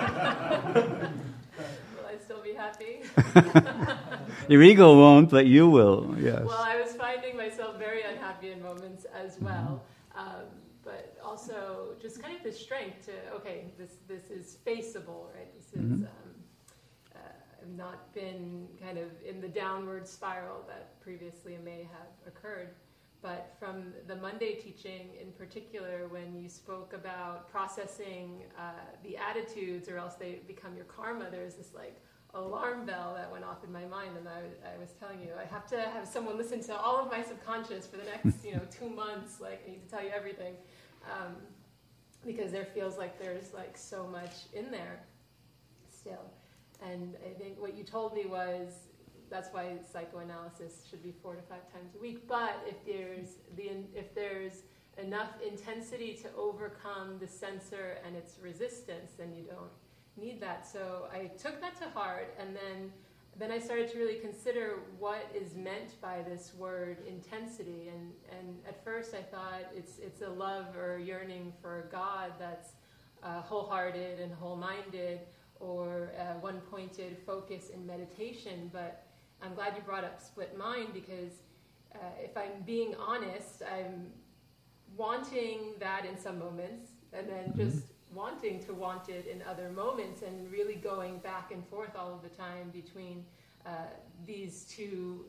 I still be happy? Your ego won't, but you will, yes. Well, I was finding myself very unhappy in moments as well. But also just kind of the strength to, okay, this is faceable, right? This is, I've not been kind of in the downward spiral that previously may have occurred. But from the Monday teaching in particular, when you spoke about processing the attitudes or else they become your karma, there's this like alarm bell that went off in my mind, and I was telling you, I have to have someone listen to all of my subconscious for the next 2 months. Like, I need to tell you everything, because there feels like there's like so much in there still. And I think what you told me was that's why psychoanalysis should be 4 to 5 times a week. But if there's enough intensity to overcome the censor and its resistance, then you don't need that. So I took that to heart, and then I started to really consider what is meant by this word intensity. And at first I thought it's a love or yearning for a God that's wholehearted and whole-minded, or one-pointed focus in meditation. But I'm glad you brought up split mind, because if I'm being honest, I'm wanting that in some moments, and then just wanting to want it in other moments, and really going back and forth all of the time between these two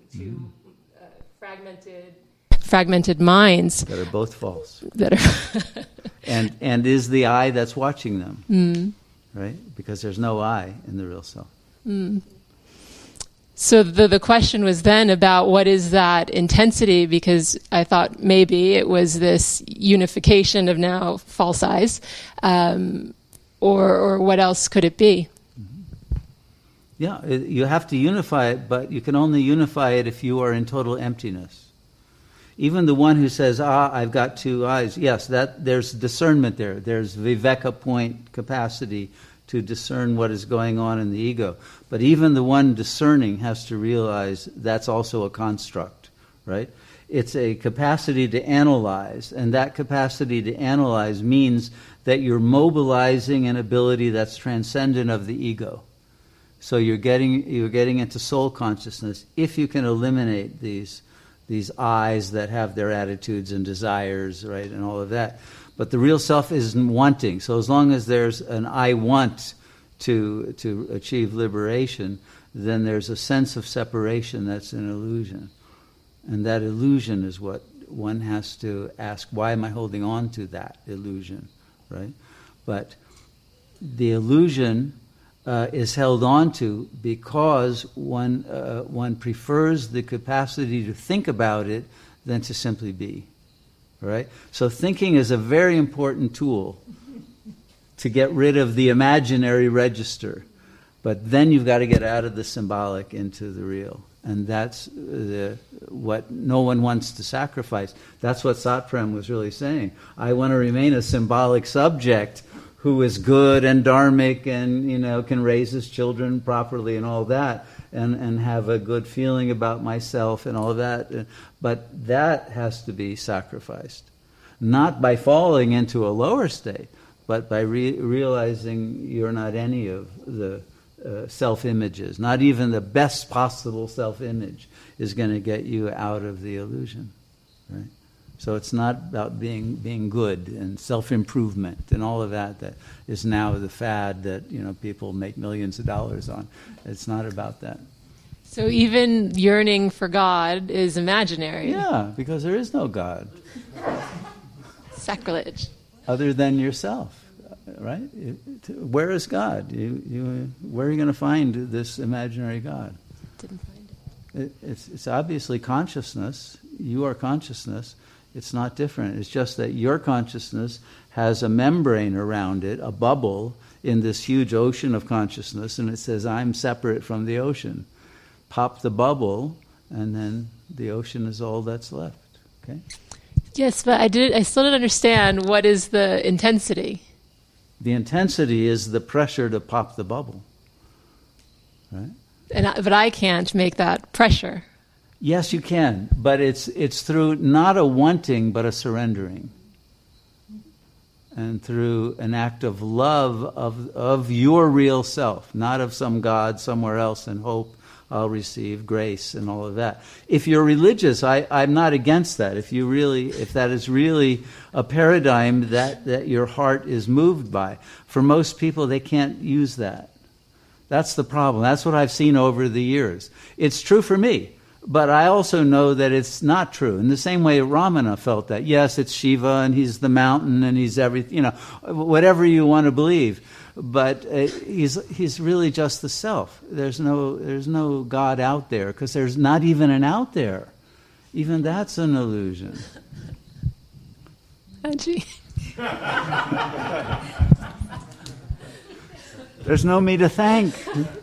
fragmented minds that are both false. That are and is the I that's watching them, right? Because there's no I in the real self. So the question was then about what is that intensity, because I thought maybe it was this unification of now false eyes, or what else could it be? Yeah, you have to unify it, but you can only unify it if you are in total emptiness. Even the one who says, I've got 2 eyes, yes, there's discernment there. There's viveka point capacity to discern what is going on in the ego. But even the one discerning has to realize that's also a construct, right? It's a capacity to analyze, and that capacity to analyze means that you're mobilizing an ability that's transcendent of the ego. So you're getting into soul consciousness if you can eliminate these eyes that have their attitudes and desires, right, and all of that. But the real self isn't wanting. So as long as there's an I want to achieve liberation, then there's a sense of separation that's an illusion. And that illusion is what one has to ask, why am I holding on to that illusion, right? But the illusion is held on to because one prefers the capacity to think about it than to simply be. Right? So thinking is a very important tool to get rid of the imaginary register. But then you've got to get out of the symbolic into the real. And that's what no one wants to sacrifice. That's what Satprem was really saying. I want to remain a symbolic subject who is good and dharmic and can raise his children properly and all that, and have a good feeling about myself and all of that. But that has to be sacrificed. Not by falling into a lower state, but by realizing you're not any of the self-images. Not even the best possible self-image is going to get you out of the illusion. Right? So it's not about being good and self-improvement and all of that is now the fad that people make millions of dollars on. It's not about that. So even yearning for God is imaginary. Yeah, because there is no God. Sacrilege. Other than yourself, right? Where is God? Where are you going to find this imaginary God? Didn't find it. It's obviously consciousness. You are consciousness. It's not different. It's just that your consciousness has a membrane around it, a bubble in this huge ocean of consciousness, and it says, I'm separate from the ocean. Pop the bubble, and then the ocean is all that's left. Okay? Yes, but I still don't understand what is the intensity. The intensity is the pressure to pop the bubble. Right? But I can't make that pressure. Yes, you can, but it's through not a wanting, but a surrendering. And through an act of love of your real self, not of some God somewhere else and hope I'll receive grace and all of that. If you're religious, I'm not against that. If that is really a paradigm that your heart is moved by. For most people, they can't use that. That's the problem. That's what I've seen over the years. It's true for me, but I also know that it's not true. In the same way Ramana felt that. Yes, it's Shiva and he's the mountain and he's everything, whatever you want to believe. But he's really just the self. There's no God out there, because there's not even an out there. Even that's an illusion. Aji. There's no me to thank.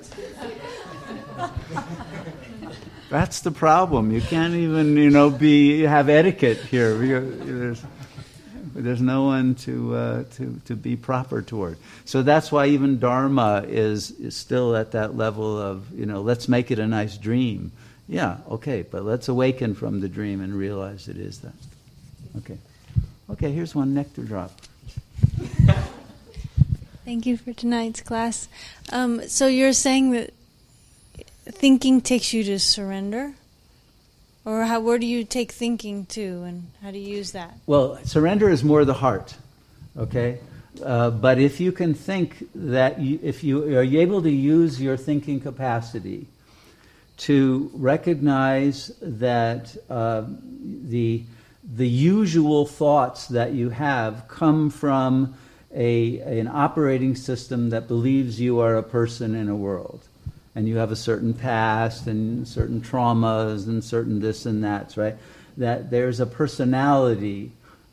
That's the problem. You can't even, have etiquette here. There's no one to be proper toward. So that's why even Dharma is still at that level of, let's make it a nice dream. Yeah, okay, but let's awaken from the dream and realize it is that. Okay, here's one nectar drop. Thank you for tonight's class. So you're saying that thinking takes you to surrender? Or where do you take thinking to, and how do you use that? Well, surrender is more the heart, okay? But if you can think that, if you are able to use your thinking capacity to recognize that the usual thoughts that you have come from an operating system that believes you are a person in a world. And you have a certain past and certain traumas and certain this and that, right? That there's a personality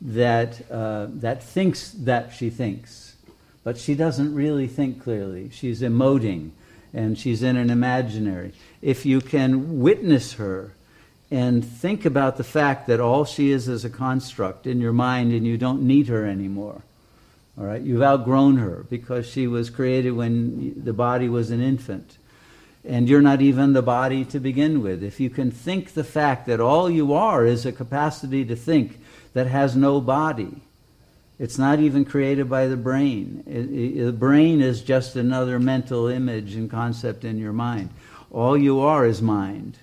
that thinks that she thinks, but she doesn't really think clearly. She's emoting, and she's in an imaginary. If you can witness her and think about the fact that all she is a construct in your mind, and you don't need her anymore. All right, you've outgrown her because she was created when the body was an infant. And you're not even the body to begin with. If you can think the fact that all you are is a capacity to think that has no body. It's not even created by the brain. The brain is just another mental image and concept in your mind. All you are is mind.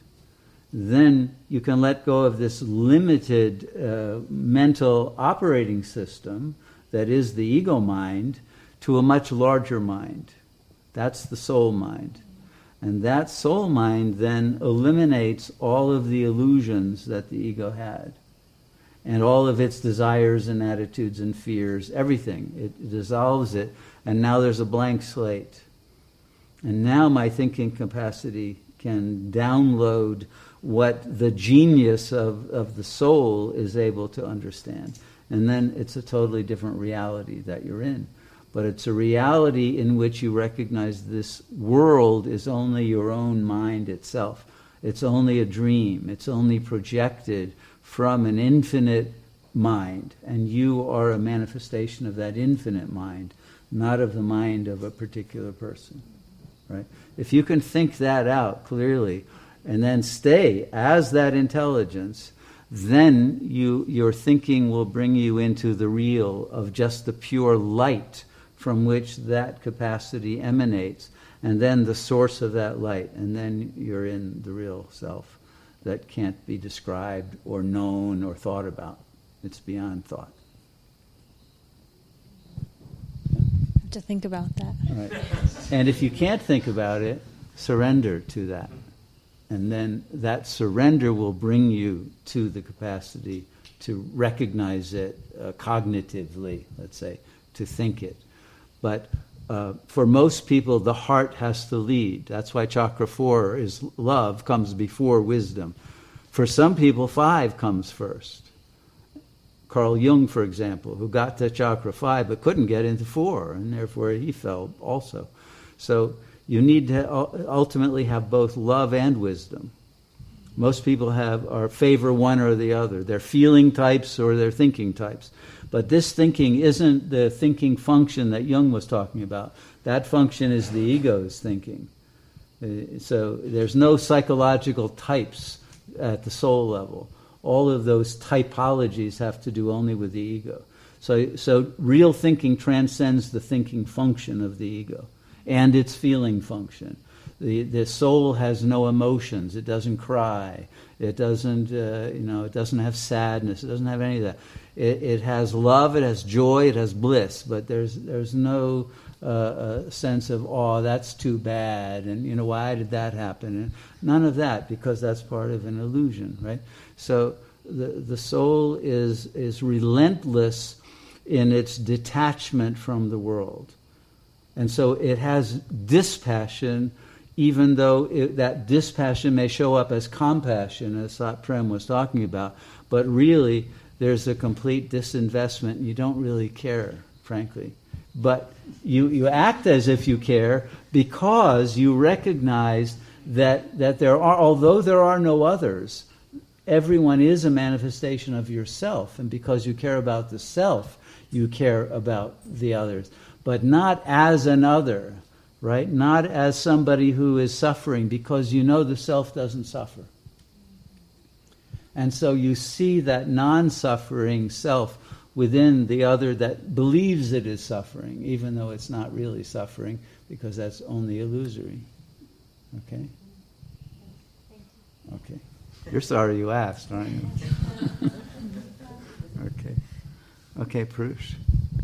Then you can let go of this limited mental operating system that is the ego mind to a much larger mind. That's the soul mind. And that soul mind then eliminates all of the illusions that the ego had. And all of its desires and attitudes and fears, everything. It dissolves it, and now there's a blank slate. And now my thinking capacity can download what the genius of the soul is able to understand. And then it's a totally different reality that you're in. But it's a reality in which you recognize this world is only your own mind itself. It's only a dream. It's only projected from an infinite mind. And you are a manifestation of that infinite mind, not of the mind of a particular person. Right? If you can think that out clearly and then stay as that intelligence, then your thinking will bring you into the real of just the pure light from which that capacity emanates, and then the source of that light, and then you're in the real self that can't be described or known or thought about. It's beyond thought. I have to think about that. All right. And if you can't think about it, surrender to that. And then that surrender will bring you to the capacity to recognize it cognitively, let's say, to think it. But for most people, the heart has to lead. That's why chakra 4 is love, comes before wisdom. For some people, 5 comes first. Carl Jung, for example, who got to chakra 5 but couldn't get into 4, and therefore he fell also. So you need to ultimately have both love and wisdom. Most people are favor one or the other. They're feeling types or they're thinking types. But this thinking isn't the thinking function that Jung was talking about. That function is the ego's thinking. So there's no psychological types at the soul level. All of those typologies have to do only with the ego. So real thinking transcends the thinking function of the ego and its feeling function. The soul has no emotions. It doesn't cry. It doesn't, it doesn't have sadness. It doesn't have any of that. It has love. It has joy. It has bliss. But there's no sense of, oh, that's too bad, and why did that happen? And none of that, because that's part of an illusion, right? So the soul is relentless in its detachment from the world, and so it has dispassion, even though that dispassion may show up as compassion, as Sat Prem was talking about, but really there's a complete disinvestment, and you don't really care, frankly. But you act as if you care because you recognize that there are, although there are no others, everyone is a manifestation of yourself, and because you care about the self, you care about the others, but not as another, right? Not as somebody who is suffering, because the self doesn't suffer. And so you see that non-suffering self within the other that believes it is suffering, even though it's not really suffering, because that's only illusory. Okay? Okay. You're sorry you asked, aren't you? Okay. Okay, Prush.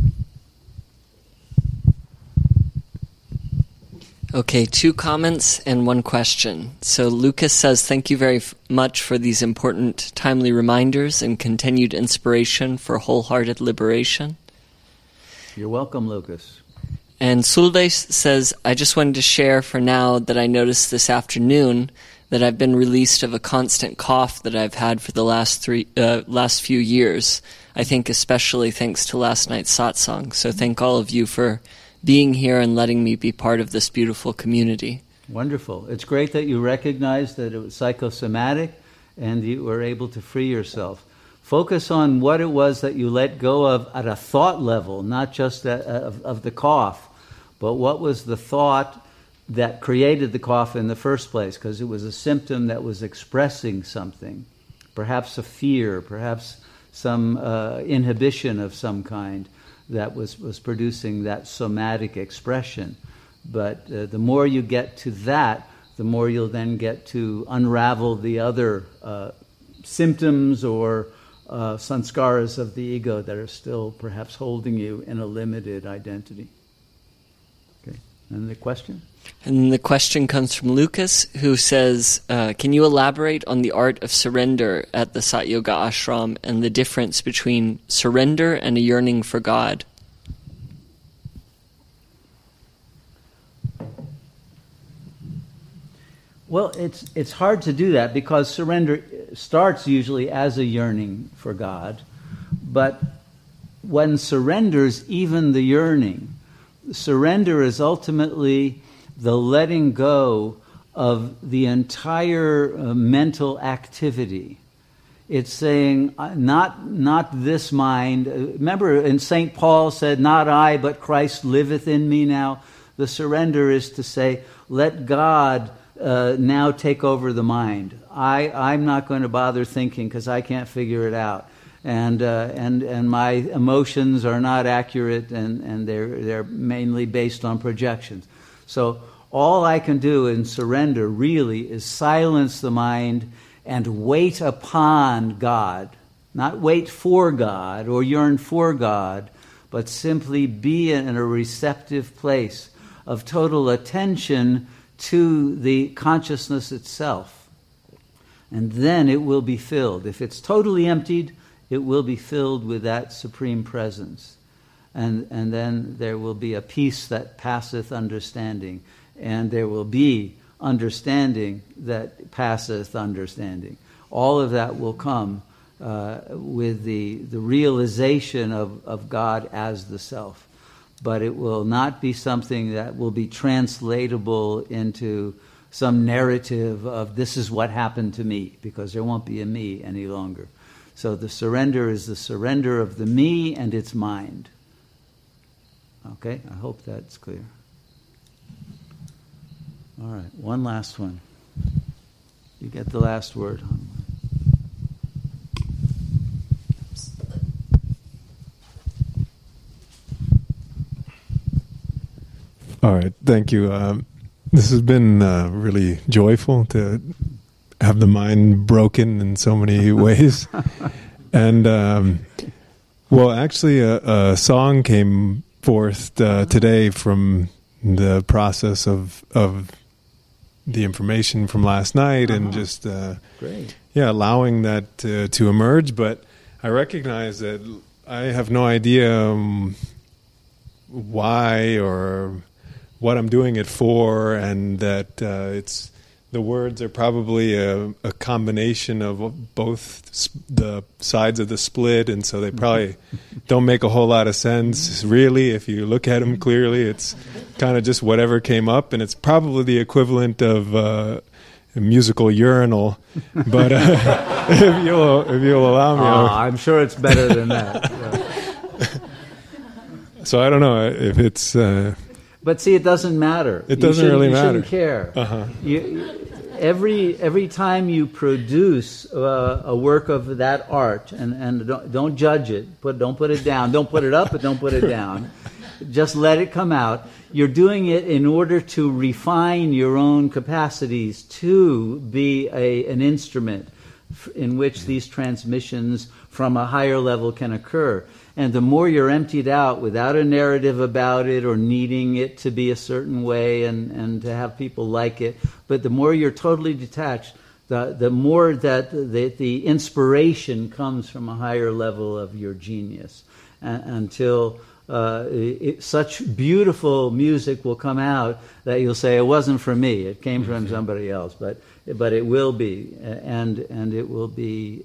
Okay, 2 comments and 1 question. So Lucas says, thank you very much for these important, timely reminders and continued inspiration for wholehearted liberation. You're welcome, Lucas. And Solveig says, I just wanted to share for now that I noticed this afternoon that I've been released of a constant cough that I've had for the last few years. I think especially thanks to last night's satsang. So thank all of you for being here and letting me be part of this beautiful community. Wonderful. It's great that you recognized that it was psychosomatic and you were able to free yourself. Focus on what it was that you let go of at a thought level, not just of the cough, but what was the thought that created the cough in the first place, because it was a symptom that was expressing something, perhaps a fear, perhaps some inhibition of some kind that was producing that somatic expression. But the more you get to that, the more you'll then get to unravel the other symptoms or sanskaras of the ego that are still perhaps holding you in a limited identity. Okay, and the question? And the question comes from Lucas, who says, can you elaborate on the art of surrender at the Sat Yoga ashram and the difference between surrender and a yearning for God? Well, it's hard to do that because surrender starts usually as a yearning for God, but one surrenders even the yearning. Surrender is ultimately the letting go of the entire mental activity. It's saying, not this mind. Remember, in St. Paul said, not I, but Christ liveth in me now. The surrender is to say, let God now take over the mind. I'm not going to bother thinking because I can't figure it out. And my emotions are not accurate, and they're mainly based on projections. So all I can do in surrender really is silence the mind and wait upon God. Not wait for God or yearn for God, but simply be in a receptive place of total attention to the consciousness itself. And then it will be filled. If it's totally emptied, it will be filled with that supreme presence. And then there will be a peace that passeth understanding. And there will be understanding that passeth understanding. All of that will come with the realization of God as the self. But it will not be something that will be translatable into some narrative of this is what happened to me, because there won't be a me any longer. So the surrender is the surrender of the me and its mind. Okay, I hope that's clear. All right, one last one. You get the last word. All right, thank you. This has been really joyful to have the mind broken in so many ways. And, well, actually, a song came forth today from the process of the information from last night, and just Great. allowing that to emerge. But I recognize that I have no idea why or what I'm doing it for, and that it's the words are probably a combination of both the sides of the split, and so they probably don't make a whole lot of sense, really. If you look at them clearly, it's kind of just whatever came up, and it's probably the equivalent of a musical urinal. But if you'll allow me, I'm sure it's better than that. Yeah. So I don't know if it's. But see, it doesn't matter. It doesn't really matter. You shouldn't care. Uh-huh. Every time you produce a work of that art, and don't judge it, don't put it down, don't put it up, but don't put it down. Just let it come out. You're doing it in order to refine your own capacities to be an instrument in which these transmissions from a higher level can occur. And the more you're emptied out without a narrative about it or needing it to be a certain way and to have people like it, but the more you're totally detached, the more that the inspiration comes from a higher level of your genius, until such beautiful music will come out that you'll say, it wasn't for me, it came from somebody else, but it will be, and it will be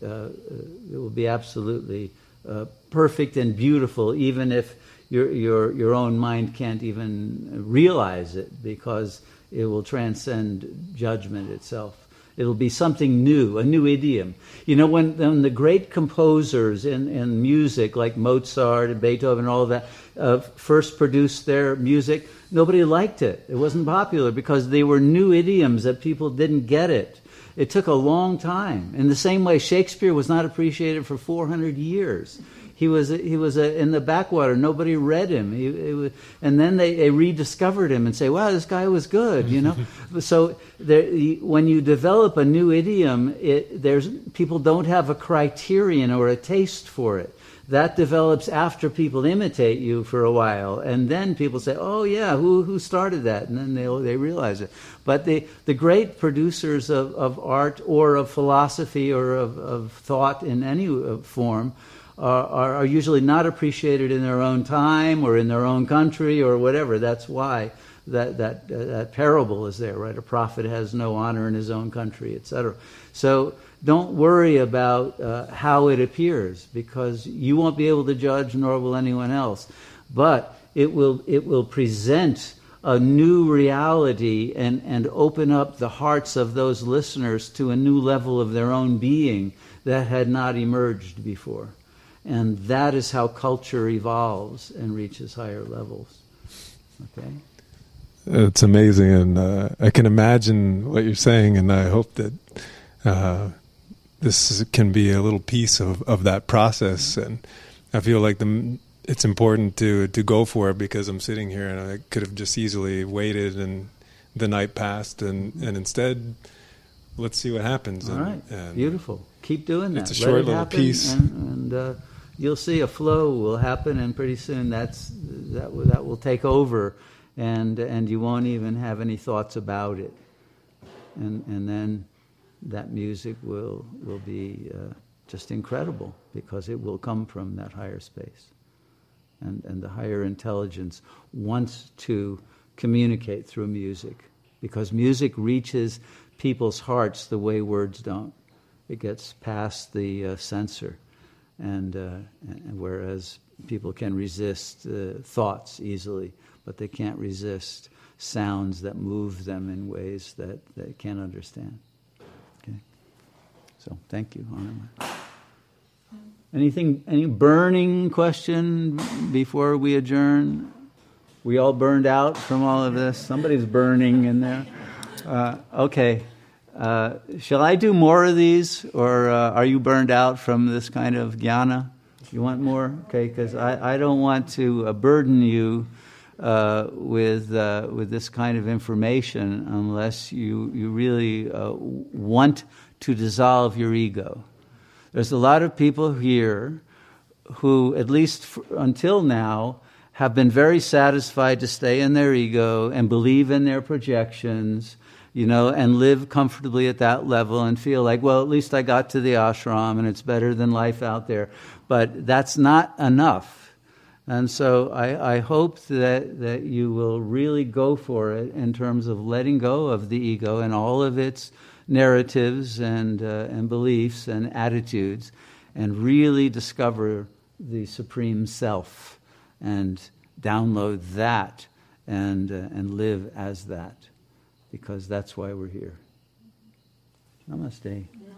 absolutely perfect and beautiful, even if your own mind can't even realize it, because it will transcend judgment itself. It'll be something new, a new idiom. You know, when the great composers in music, like Mozart and Beethoven and all of that, first produced their music, nobody liked it. It wasn't popular because they were new idioms that people didn't get it. It took a long time. In the same way, Shakespeare was not appreciated for 400 years. He was in the backwater. Nobody read him. And then they rediscovered him and say, wow, this guy was good, you know. So when you develop a new idiom, people don't have a criterion or a taste for it. That develops after people imitate you for a while, and then people say, "Oh yeah, who started that?" And then they realize it. But the great producers of art or of philosophy or of thought in any form are usually not appreciated in their own time or in their own country or whatever. That's why that parable is there, right? A prophet has no honor in his own country, etc. So don't worry about how it appears, because you won't be able to judge, nor will anyone else. But it will present a new reality and open up the hearts of those listeners to a new level of their own being that had not emerged before. And that is how culture evolves and reaches higher levels. Okay? It's amazing, and I can imagine what you're saying, and I hope that this can be a little piece of that process. And I feel like it's important to go for it, because I'm sitting here and I could have just easily waited and the night passed, and instead, let's see what happens. All right, beautiful. Keep doing that. It's a short little piece. And you'll see a flow will happen, and pretty soon that will take over, and you won't even have any thoughts about it. And then that music will be just incredible, because it will come from that higher space. And the higher intelligence wants to communicate through music, because music reaches people's hearts the way words don't. It gets past the censor, and whereas people can resist thoughts easily, but they can't resist sounds that move them in ways that they can't understand. Okay, so thank you, Anima. Any burning question before we adjourn? We all burned out from all of this. Somebody's burning in there. Okay. Shall I do more of these, or are you burned out from this kind of jnana? You want more? Okay, because I don't want to burden you with this kind of information unless you really want to dissolve your ego. There's a lot of people here who, at least until now, have been very satisfied to stay in their ego and believe in their projections, and live comfortably at that level and feel like, well, at least I got to the ashram and it's better than life out there. But that's not enough. And so I hope that you will really go for it in terms of letting go of the ego and all of its narratives and beliefs and attitudes, and really discover the Supreme Self and download that and live as that, because that's why we're here. Namaste.